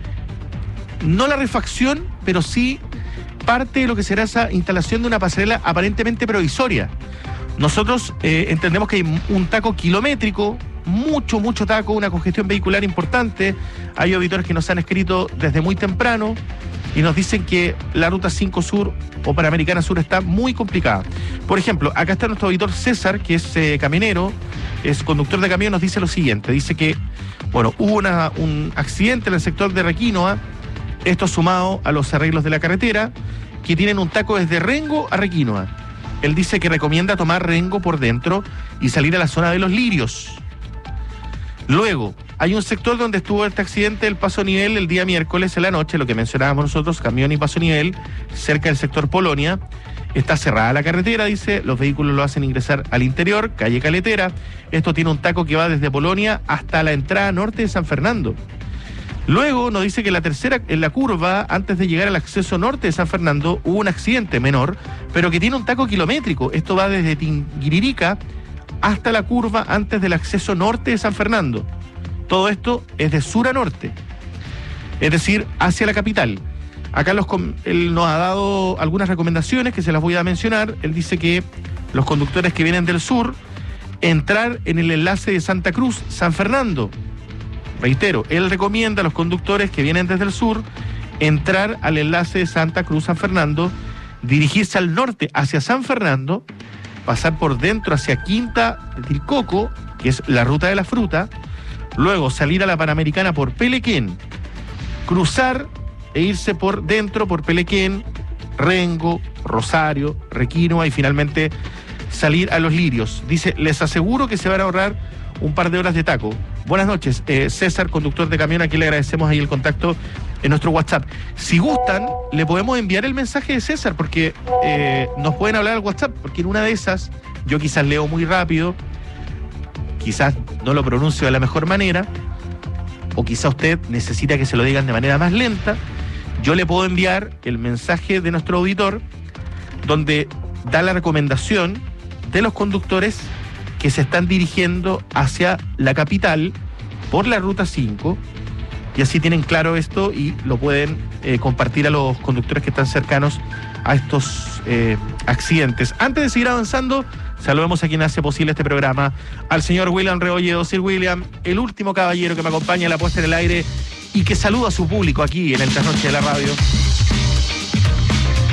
no la refacción, pero sí parte de lo que será esa instalación de una pasarela aparentemente provisoria. Nosotros eh, entendemos que hay un taco kilométrico, mucho, mucho taco, una congestión vehicular importante. Hay auditores que nos han escrito desde muy temprano y nos dicen que la ruta cinco sur o Panamericana Sur está muy complicada. Por ejemplo, acá está nuestro auditor César, que es eh, camionero, es conductor de camión, nos dice lo siguiente. Dice que, bueno, hubo una, un accidente en el sector de Requinoa, esto sumado a los arreglos de la carretera, que tienen un taco desde Rengo a Requinoa. Él dice que recomienda tomar Rengo por dentro y salir a la zona de Los Lirios. Luego, hay un sector donde estuvo este accidente, el paso a nivel, el día miércoles en la noche, lo que mencionábamos nosotros, camión y paso a nivel, cerca del sector Polonia. Está cerrada la carretera, dice, los vehículos lo hacen ingresar al interior, calle Caletera. Esto tiene un taco que va desde Polonia hasta la entrada norte de San Fernando. Luego nos dice que la tercera, en la curva, antes de llegar al acceso norte de San Fernando, hubo un accidente menor, pero que tiene un taco kilométrico. Esto va desde Tinguiririca hasta la curva antes del acceso norte de San Fernando. Todo esto es de sur a norte, es decir, hacia la capital. Acá los, él nos ha dado algunas recomendaciones que se las voy a mencionar. Él dice que los conductores que vienen del sur, entrar en el enlace de Santa Cruz, San Fernando. Reitero, él recomienda a los conductores que vienen desde el sur entrar al enlace de Santa Cruz, San Fernando, dirigirse al norte hacia San Fernando, pasar por dentro hacia Quinta de Tilcoco, que es la ruta de la fruta, luego salir a la Panamericana por Pelequén, cruzar e irse por dentro por Pelequén, Rengo, Rosario, Requinoa y finalmente salir a Los Lirios. Dice, les aseguro que se van a ahorrar un par de horas de taco. Buenas noches, eh, César, conductor de camión, aquí le agradecemos ahí el contacto en nuestro WhatsApp. Si gustan, le podemos enviar el mensaje de César, porque eh, nos pueden hablar al WhatsApp, porque en una de esas, yo quizás leo muy rápido, quizás no lo pronuncio de la mejor manera, o quizá usted necesita que se lo digan de manera más lenta. Yo le puedo enviar el mensaje de nuestro auditor, donde da la recomendación de los conductores que se están dirigiendo hacia la capital por la ruta cinco, y así tienen claro esto y lo pueden eh, compartir a los conductores que están cercanos a estos eh, accidentes. Antes de seguir avanzando, saludemos a quien hace posible este programa, al señor William Rebolledo. Sir William, el último caballero que me acompaña en la puesta en el aire y que saluda a su público aquí en el Trasnoche de la Radio.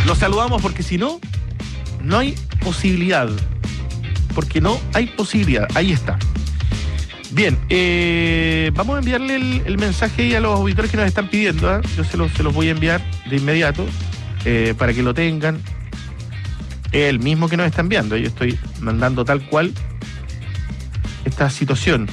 Lo saludamos porque si no, no hay posibilidad. Porque no hay posibilidad. Ahí está. Bien, eh, vamos a enviarle el, el mensaje a los auditores que nos están pidiendo. ¿eh? Yo se los, se los voy a enviar de inmediato eh, para que lo tengan. El mismo que nos está enviando. Yo estoy mandando tal cual esta situación.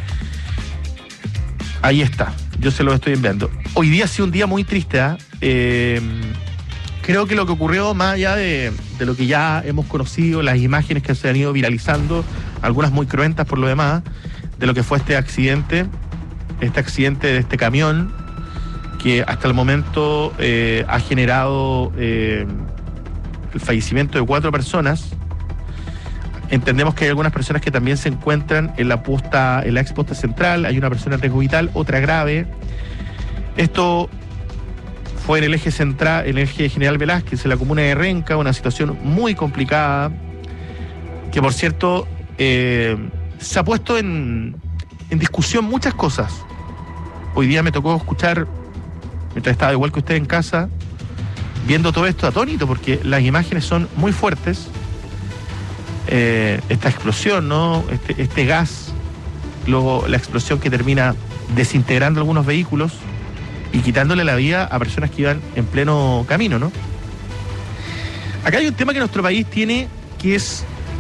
Ahí está. Yo se los estoy enviando. Hoy día ha sido un día muy triste. ¿eh? Eh, creo que lo que ocurrió, más allá de, de lo que ya hemos conocido, las imágenes que se han ido viralizando, algunas muy cruentas por lo demás, de lo que fue este accidente, este accidente de este camión, que hasta el momento eh, ha generado eh, el fallecimiento de cuatro personas. Entendemos que hay algunas personas que también se encuentran en la posta, en la ex posta central, hay una persona en riesgo vital, otra grave. Esto fue en el eje central, en el eje General Velázquez, en la comuna de Renca, una situación muy complicada, que por cierto eh, se ha puesto en, en discusión muchas cosas. Hoy día me tocó escuchar, mientras estaba igual que usted en casa, viendo todo esto atónito, porque las imágenes son muy fuertes. Eh, esta explosión, ¿no? Este, este gas, luego la explosión que termina desintegrando algunos vehículos y quitándole la vida a personas que iban en pleno camino, ¿no? Acá hay un tema que nuestro país tiene, que es,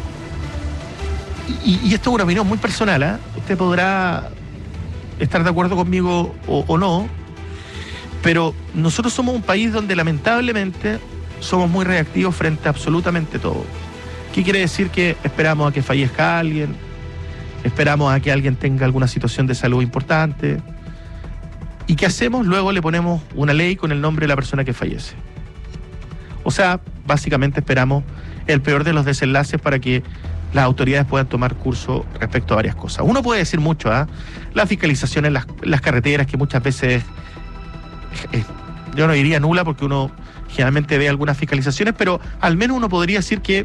y, y esto es una opinión muy personal, ¿eh? Usted podrá estar de acuerdo conmigo o, o no, pero nosotros somos un país donde lamentablemente somos muy reactivos frente a absolutamente todo. ¿Qué quiere decir? Que esperamos a que fallezca alguien, esperamos a que alguien tenga alguna situación de salud importante. ¿Y qué hacemos? Luego le ponemos una ley con el nombre de la persona que fallece. O sea, básicamente esperamos el peor de los desenlaces para que las autoridades puedan tomar curso respecto a varias cosas. Uno puede decir mucho, ¿ah? ¿eh? La fiscalización en las, las carreteras, que muchas veces, eh, yo no diría nula, porque uno generalmente ve algunas fiscalizaciones, pero al menos uno podría decir que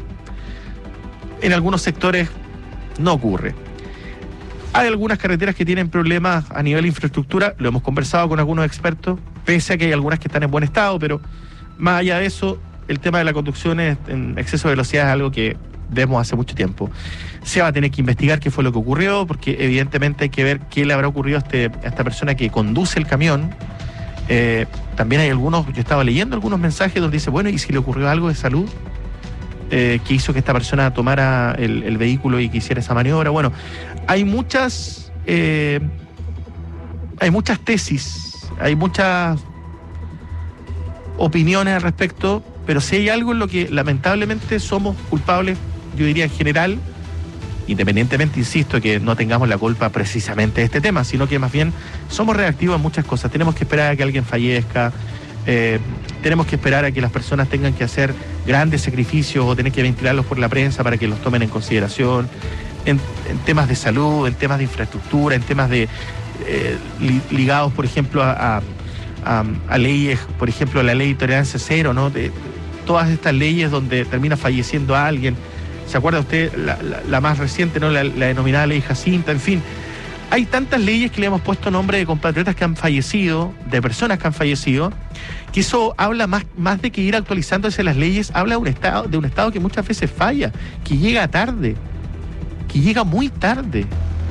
en algunos sectores no ocurre. Hay algunas carreteras que tienen problemas a nivel de infraestructura, lo hemos conversado con algunos expertos, pese a que hay algunas que están en buen estado, pero más allá de eso, el tema de la conducción en exceso de velocidad es algo que vemos hace mucho tiempo. Se va a tener que investigar qué fue lo que ocurrió, porque evidentemente hay que ver qué le habrá ocurrido a, este, a esta persona que conduce el camión. Eh, también hay algunos, yo estaba leyendo algunos mensajes donde dice, bueno, ¿y si le ocurrió algo de salud? Eh, que hizo que esta persona tomara el, el vehículo y que hiciera esa maniobra. Bueno, hay muchas eh, hay muchas tesis, hay muchas opiniones al respecto, pero si hay algo en lo que lamentablemente somos culpables, yo diría en general, independientemente, insisto, que no tengamos la culpa precisamente de este tema, sino que más bien somos reactivos en muchas cosas. Tenemos que esperar a que alguien fallezca, Eh, tenemos que esperar a que las personas tengan que hacer grandes sacrificios o tener que ventilarlos por la prensa para que los tomen en consideración, en, en temas de salud, en temas de infraestructura, en temas de eh, li, ligados, por ejemplo, a, a, a, a leyes, por ejemplo, la ley de tolerancia cero, ¿no? De, todas estas leyes donde termina falleciendo a alguien. ¿Se acuerda usted la, la, la más reciente, ¿no? La, la denominada ley Jacinta, en fin. Hay tantas leyes que le hemos puesto nombre de compatriotas que han fallecido, de personas que han fallecido, que eso habla más, más de que ir actualizándose las leyes, habla de un estado, de un estado que muchas veces falla, que llega tarde, que llega muy tarde.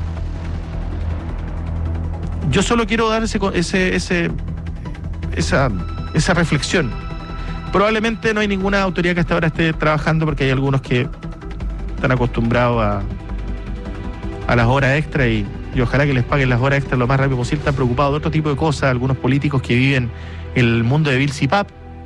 Yo solo quiero dar ese, ese, ese, esa, esa reflexión. Probablemente no hay ninguna autoridad que hasta ahora esté trabajando, porque hay algunos que están acostumbrados a, a las horas extra y y ojalá que les paguen las horas extras lo más rápido posible. Están preocupados de otro tipo de cosas, algunos políticos que viven en el mundo de Bill Cipap,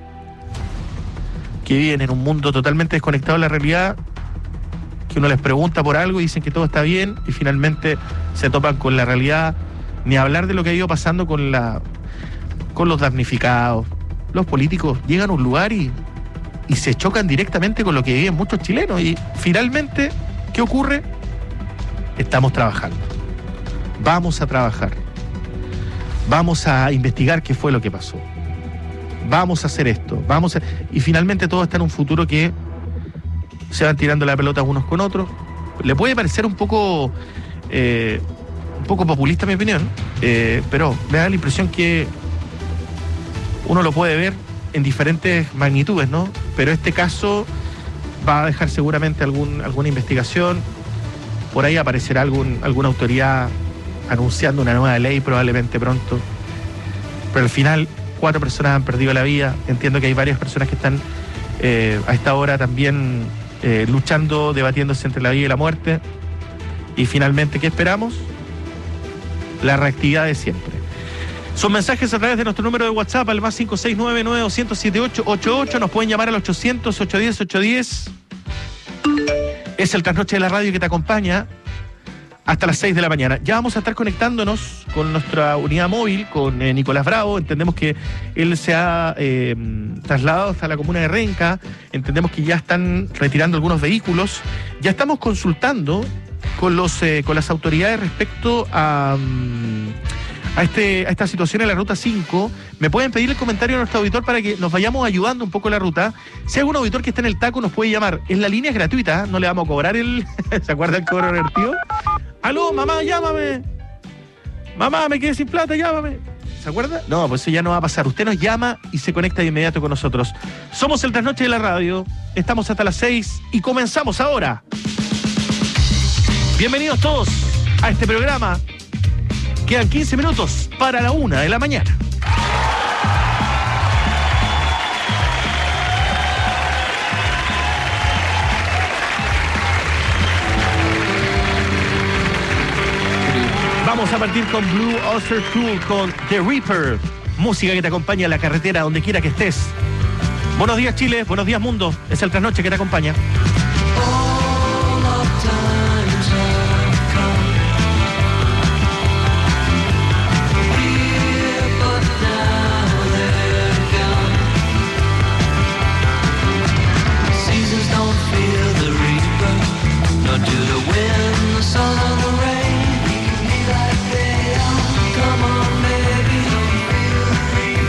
que viven en un mundo totalmente desconectado de la realidad, que uno les pregunta por algo y dicen que todo está bien y finalmente se topan con la realidad. Ni hablar de lo que ha ido pasando con la con los damnificados. Los políticos llegan a un lugar y, y se chocan directamente con lo que viven muchos chilenos y finalmente, ¿qué ocurre? Estamos trabajando. Vamos a trabajar, vamos a investigar qué fue lo que pasó, vamos a hacer esto, vamos a... y finalmente todo está en un futuro que se van tirando la pelota unos con otros. Le puede parecer un poco eh, un poco populista, en mi opinión, eh, pero me da la impresión que uno lo puede ver en diferentes magnitudes, ¿no? pero este caso va a dejar seguramente algún, alguna investigación. Por ahí aparecerá algún, alguna autoridad anunciando una nueva ley probablemente pronto. Pero al final, cuatro personas han perdido la vida. Entiendo que hay varias personas que están eh, a esta hora también eh, luchando, debatiéndose entre la vida y la muerte. Y finalmente, ¿qué esperamos? La reactividad de siempre. Son mensajes a través de nuestro número de WhatsApp al más cinco seis nueve nueve dos cero siete ocho ocho ocho. Nos pueden llamar al ochocientos, ochocientos diez, ochocientos diez. Es el trasnoche de la radio que te acompaña hasta las seis de la mañana. Ya vamos a estar conectándonos con nuestra unidad móvil, con eh, Nicolás Bravo. Entendemos que él se ha eh, trasladado hasta la comuna de Renca. Entendemos que ya están retirando algunos vehículos. Ya estamos consultando con los eh, con las autoridades respecto a, a, este, a esta situación en la ruta cinco. Me pueden pedir el comentario a nuestro auditor para que nos vayamos ayudando un poco en la ruta. Si hay algún auditor que está en el taco, nos puede llamar. En la línea es gratuita, ¿eh? No le vamos a cobrar el... ¿Se acuerda el cobro revertido? Aló, mamá, llámame. Mamá, me quedé sin plata, llámame. ¿Se acuerda? No, pues eso ya no va a pasar. Usted nos llama y se conecta de inmediato con nosotros. Somos el Trasnoche de la Radio. Estamos hasta las seis y comenzamos ahora. Bienvenidos todos a este programa. Quedan quince minutos para la una de la mañana. Vamos a partir con Blue Oyster Cult con The Reaper. Música que te acompaña en la carretera, donde quiera que estés. Buenos días, Chile. Buenos días, mundo. Es el Trasnoche que te acompaña.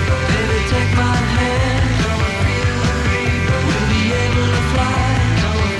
Take my hand, we'll be able to fly.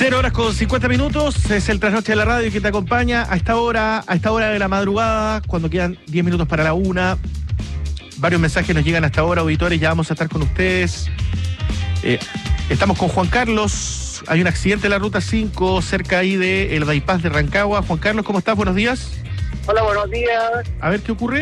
Cero horas con cincuenta minutos, es el trasnoche de la radio que te acompaña a esta hora, a esta hora de la madrugada, cuando quedan diez minutos para la una. Varios mensajes nos llegan hasta ahora, auditores, ya vamos a estar con ustedes. Eh, estamos con Juan Carlos, hay un accidente en la ruta cinco, cerca ahí del bypass de Rancagua. Juan Carlos, ¿cómo estás? Buenos días. Hola, buenos días. A ver, ¿qué ocurre?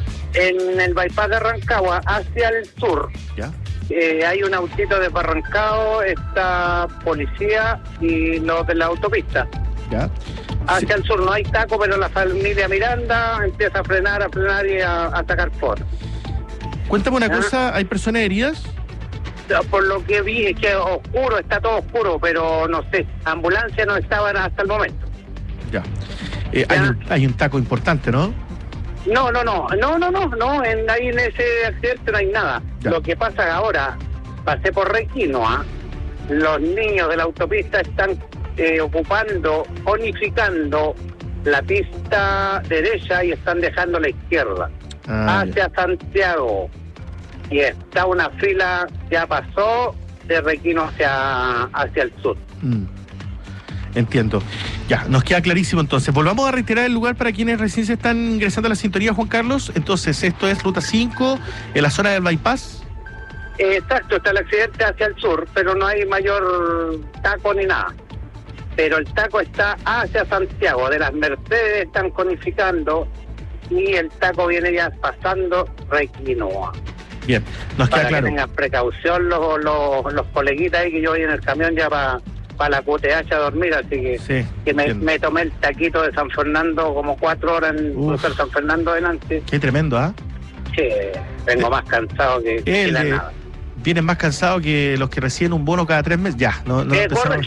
En el bypass de Rancagua, hacia el sur. Ya. Eh, hay un autito desbarrancado, está policía y los de la autopista. Ya. Hacia Sí. el sur no hay taco, pero la familia Miranda empieza a frenar, a frenar y a, a sacar fotos. Cuéntame una ¿Ah? cosa, ¿hay personas heridas? Por lo que vi es que oscuro, está todo oscuro, pero no sé, ambulancia no estaban hasta el momento. Ya. Eh, hay, un, hay un taco importante, ¿no? No, no, no, no, no, no, no, en, ahí en ese accidente no hay nada. Ya. Lo que pasa ahora, pasé por Requinoa, los niños de la autopista están eh, ocupando, unificando la pista derecha y están dejando la izquierda, Ah, hacia Santiago. Y está una fila, ya pasó de Requino hacia, hacia el sur. Mm. Entiendo. Ya, nos queda clarísimo entonces. Volvamos a reiterar el lugar para quienes recién se están ingresando a la sintonía, Juan Carlos. Entonces, esto es Ruta cinco, en la zona del bypass. Eh, Exacto, está el accidente hacia el sur, pero no hay mayor taco ni nada. Pero el taco está hacia Santiago, de las Mercedes están conificando y el taco viene ya pasando Requinoa. Bien, nos queda Para claro. que tengan precaución los, los, los coleguitas ahí, que yo voy en el camión ya para pa la Q T H a dormir, así que, Sí, que me, entiendo. me tomé el taquito de San Fernando como cuatro horas en Uf. cruzar San Fernando adelante. Qué tremendo, ¿ah? Que vengo más cansado que, que El la de- nada. Vienen más cansados que los que reciben un bono cada tres meses. Ya, no, no Eh, empezamos.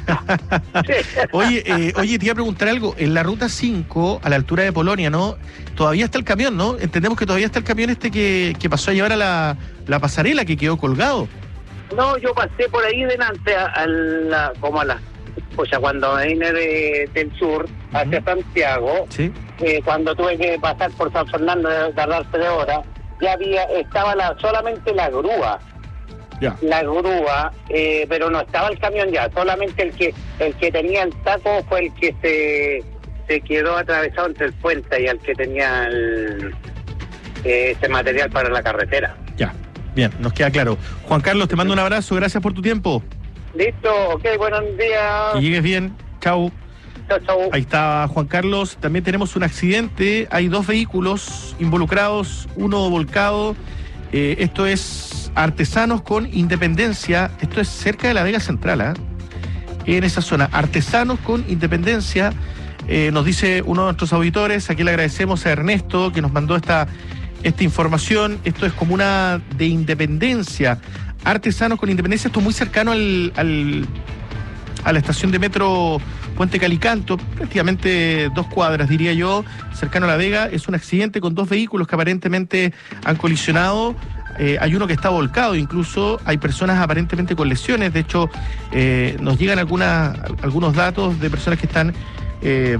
Oye, eh, oye, te iba a preguntar algo. En la ruta cinco, a la altura de Polonia, ¿no? Todavía está el camión, ¿no? Entendemos que todavía está el camión este que, que pasó a llevar a la, la pasarela, que quedó colgado. No, yo pasé por ahí delante, a, a la, como a las, pues ya cuando vine de, del sur hacia Santiago, Sí. eh, cuando tuve que pasar por San Fernando, de tardarse de hora, ya había, estaba la, solamente la grúa, Ya. la grúa, eh, pero no estaba el camión ya, solamente el que el que tenía el taco fue el que se, se quedó atravesado entre el puente y el que tenía el, eh, ese material para la carretera. Ya. Bien, nos queda claro. Juan Carlos, te mando un abrazo. Gracias por tu tiempo. Listo, ok, buenos días. Que llegues bien. Chau. Chau, chau. Ahí está Juan Carlos. También tenemos un accidente. Hay dos vehículos involucrados, uno volcado. Eh, esto es Artesanos con Independencia. Esto es cerca de la Vega Central, ¿ah? En esa zona. Artesanos con Independencia. Eh, nos dice uno de nuestros auditores. Aquí le agradecemos a Ernesto que nos mandó esta, esta información. Esto es comuna de Independencia. Artesanos con Independencia. Esto es muy cercano al, al a la estación de metro Puente Calicanto, prácticamente dos cuadras, diría yo, cercano a La Vega. Es un accidente con dos vehículos que aparentemente han colisionado. Eh, hay uno que está volcado, incluso hay personas aparentemente con lesiones. De hecho, eh, nos llegan algunas, algunos datos de personas que están eh,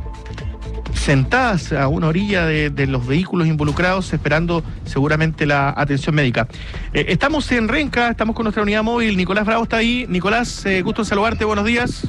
sentadas a una orilla de, de los vehículos involucrados, esperando seguramente la atención médica. Eh, estamos en Renca, estamos con nuestra unidad móvil. Nicolás Bravo está ahí. Nicolás, eh, gusto en saludarte, buenos días.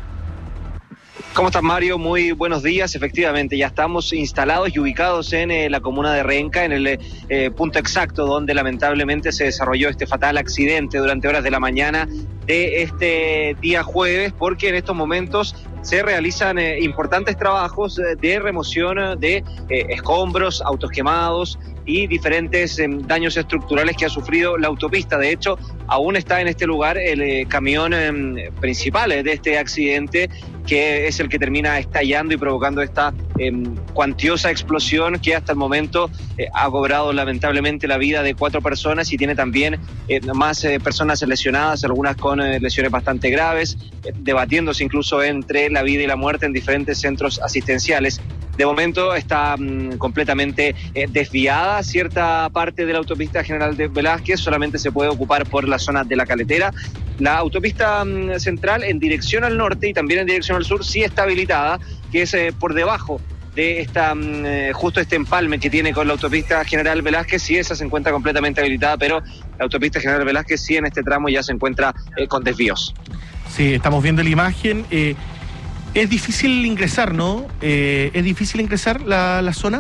¿Cómo estás, Mario? Muy buenos días. Efectivamente, ya estamos instalados y ubicados en eh, la comuna de Renca, en el eh, punto exacto donde lamentablemente se desarrolló este fatal accidente durante horas de la mañana de este día jueves, porque en estos momentos se realizan eh, importantes trabajos eh, de remoción eh, de eh, escombros, autos quemados y diferentes eh, daños estructurales que ha sufrido la autopista. De hecho, aún está en este lugar el eh, camión eh, principal eh, de este accidente, que es el que termina estallando y provocando esta eh, cuantiosa explosión que hasta el momento eh, ha cobrado lamentablemente la vida de cuatro personas y tiene también eh, más eh, personas lesionadas, algunas con eh, lesiones bastante graves, eh, debatiéndose incluso entre la vida y la muerte en diferentes centros asistenciales. De momento está mm, completamente eh, desviada cierta parte de la autopista General de Velázquez, solamente se puede ocupar por la zona de la Caletera. La autopista mm, central en dirección al norte y también en dirección al sur sí está habilitada, que es eh, por debajo de esta eh, justo este empalme que tiene con la autopista General Velázquez. Sí, esa se encuentra completamente habilitada, pero la autopista General Velázquez sí en este tramo ya se encuentra eh, con desvíos. Sí, estamos viendo la imagen. Eh, es difícil ingresar, ¿no? Eh, ¿Es difícil ingresar la, la zona?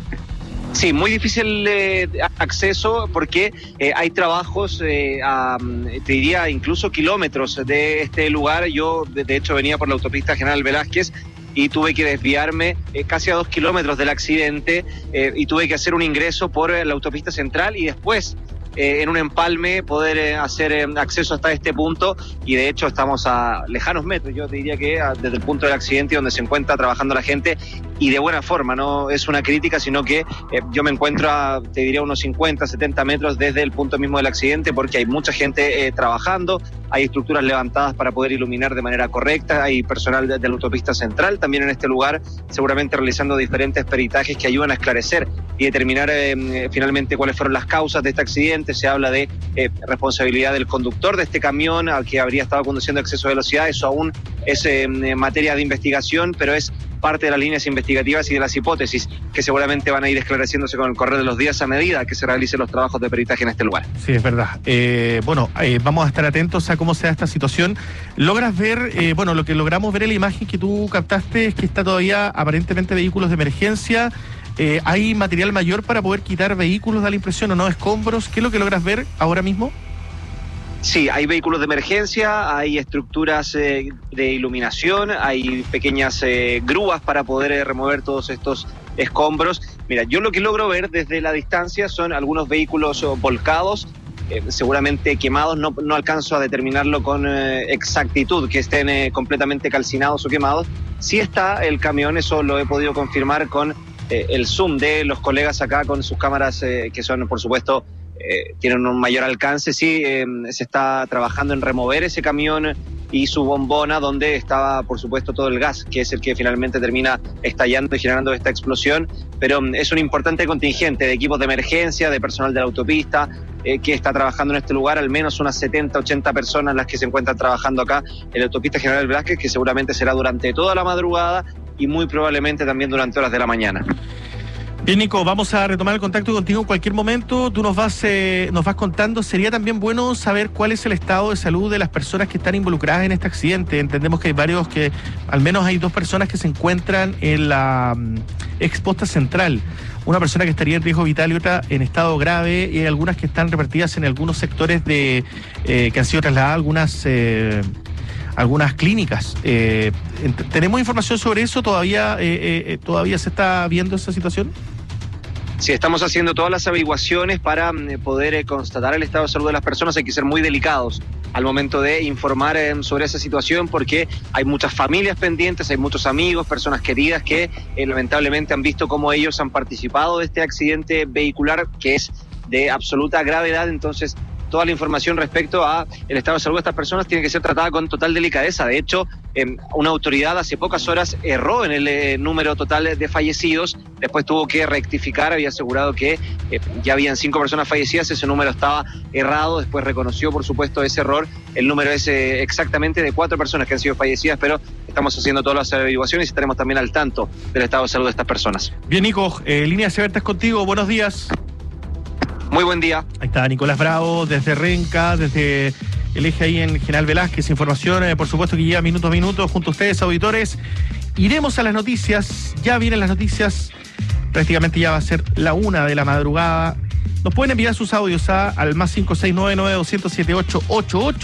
Sí, muy difícil eh, acceso porque eh, hay trabajos, eh, a, te diría incluso kilómetros de este lugar. Yo, de, de hecho, venía por la autopista General Velázquez y tuve que desviarme eh, casi a dos kilómetros del accidente eh, y tuve que hacer un ingreso por eh, la autopista central y después eh, en un empalme poder eh, hacer eh, acceso hasta este punto, y de hecho estamos a lejanos metros, yo te diría que a, desde el punto del accidente donde se encuentra trabajando la gente, y de buena forma, no es una crítica, sino que eh, yo me encuentro a, te diría, unos cincuenta, setenta metros desde el punto mismo del accidente, porque hay mucha gente eh, trabajando, hay estructuras levantadas para poder iluminar de manera correcta, hay personal de, de la autopista central también en este lugar, seguramente realizando diferentes peritajes que ayudan a esclarecer y determinar eh, finalmente cuáles fueron las causas de este accidente. Se habla de eh, responsabilidad del conductor de este camión al que habría estado conduciendo a exceso de velocidad. Eso aún es eh, materia de investigación, pero es parte de las líneas investigativas y de las hipótesis que seguramente van a ir esclareciéndose con el correr de los días a medida que se realicen los trabajos de peritaje en este lugar. Sí, es verdad. Eh, bueno, eh, vamos a estar atentos a cómo se da esta situación. ¿Logras ver, eh, bueno, lo que logramos ver en la imagen que tú captaste es que está todavía aparentemente vehículos de emergencia? Eh, ¿Hay material mayor para poder quitar vehículos, da la impresión, o no, escombros? ¿Qué es lo que logras ver ahora mismo? Sí, hay vehículos de emergencia, hay estructuras eh, de iluminación, hay pequeñas eh, grúas para poder eh, remover todos estos escombros. Mira, yo lo que logro ver desde la distancia son algunos vehículos oh, volcados, eh, seguramente quemados, no, no alcanzo a determinarlo con eh, exactitud, que estén eh, completamente calcinados o quemados. Sí está el camión, eso lo he podido confirmar con eh, el zoom de los colegas acá con sus cámaras eh, que son, por supuesto, Eh, tienen un mayor alcance. Sí, eh, se está trabajando en remover ese camión y su bombona donde estaba, por supuesto, todo el gas, que es el que finalmente termina estallando y generando esta explosión, pero um, es un importante contingente de equipos de emergencia, de personal de la autopista, eh, que está trabajando en este lugar, al menos unas setenta, ochenta personas las que se encuentran trabajando acá en la autopista General Velázquez, que seguramente será durante toda la madrugada y muy probablemente también durante horas de la mañana. Bien, Nico, vamos a retomar el contacto contigo en cualquier momento. Tú nos vas eh, nos vas contando. Sería también bueno saber cuál es el estado de salud de las personas que están involucradas en este accidente. Entendemos que hay varios, que al menos hay dos personas que se encuentran en la um, exposta central. Una persona que estaría en riesgo vital y otra en estado grave, y hay algunas que están repartidas en algunos sectores de eh, que han sido trasladadas a algunas eh, algunas clínicas. Eh, ¿Tenemos información sobre eso? ¿Todavía, eh, eh, ¿Todavía se está viendo esa situación? Sí, estamos haciendo todas las averiguaciones para eh, poder eh, constatar el estado de salud de las personas. Hay que ser muy delicados al momento de informar eh, sobre esa situación, porque hay muchas familias pendientes, hay muchos amigos, personas queridas que eh, lamentablemente han visto cómo ellos han participado de este accidente vehicular que es de absoluta gravedad. Entonces, toda la información respecto a el estado de salud de estas personas tiene que ser tratada con total delicadeza. De hecho, eh, una autoridad hace pocas horas erró en el eh, número total de fallecidos, después tuvo que rectificar, había asegurado que eh, ya habían cinco personas fallecidas, ese número estaba errado, después reconoció, por supuesto, ese error. El número es eh, exactamente de cuatro personas que han sido fallecidas, pero estamos haciendo todas las averiguaciones y estaremos también al tanto del estado de salud de estas personas. Bien, Nico, eh, Líneas Abiertas contigo, buenos días. Muy buen día. Ahí está Nicolás Bravo, desde Renca, desde el eje ahí en General Velázquez. Información, eh, por supuesto, que lleva minutos a minutos junto a ustedes, auditores. Iremos a las noticias, ya vienen las noticias, prácticamente ya va a ser la una de la madrugada. Nos pueden enviar sus audios a, al más cinco seis nueve nueve dos cero siete ocho ocho ocho.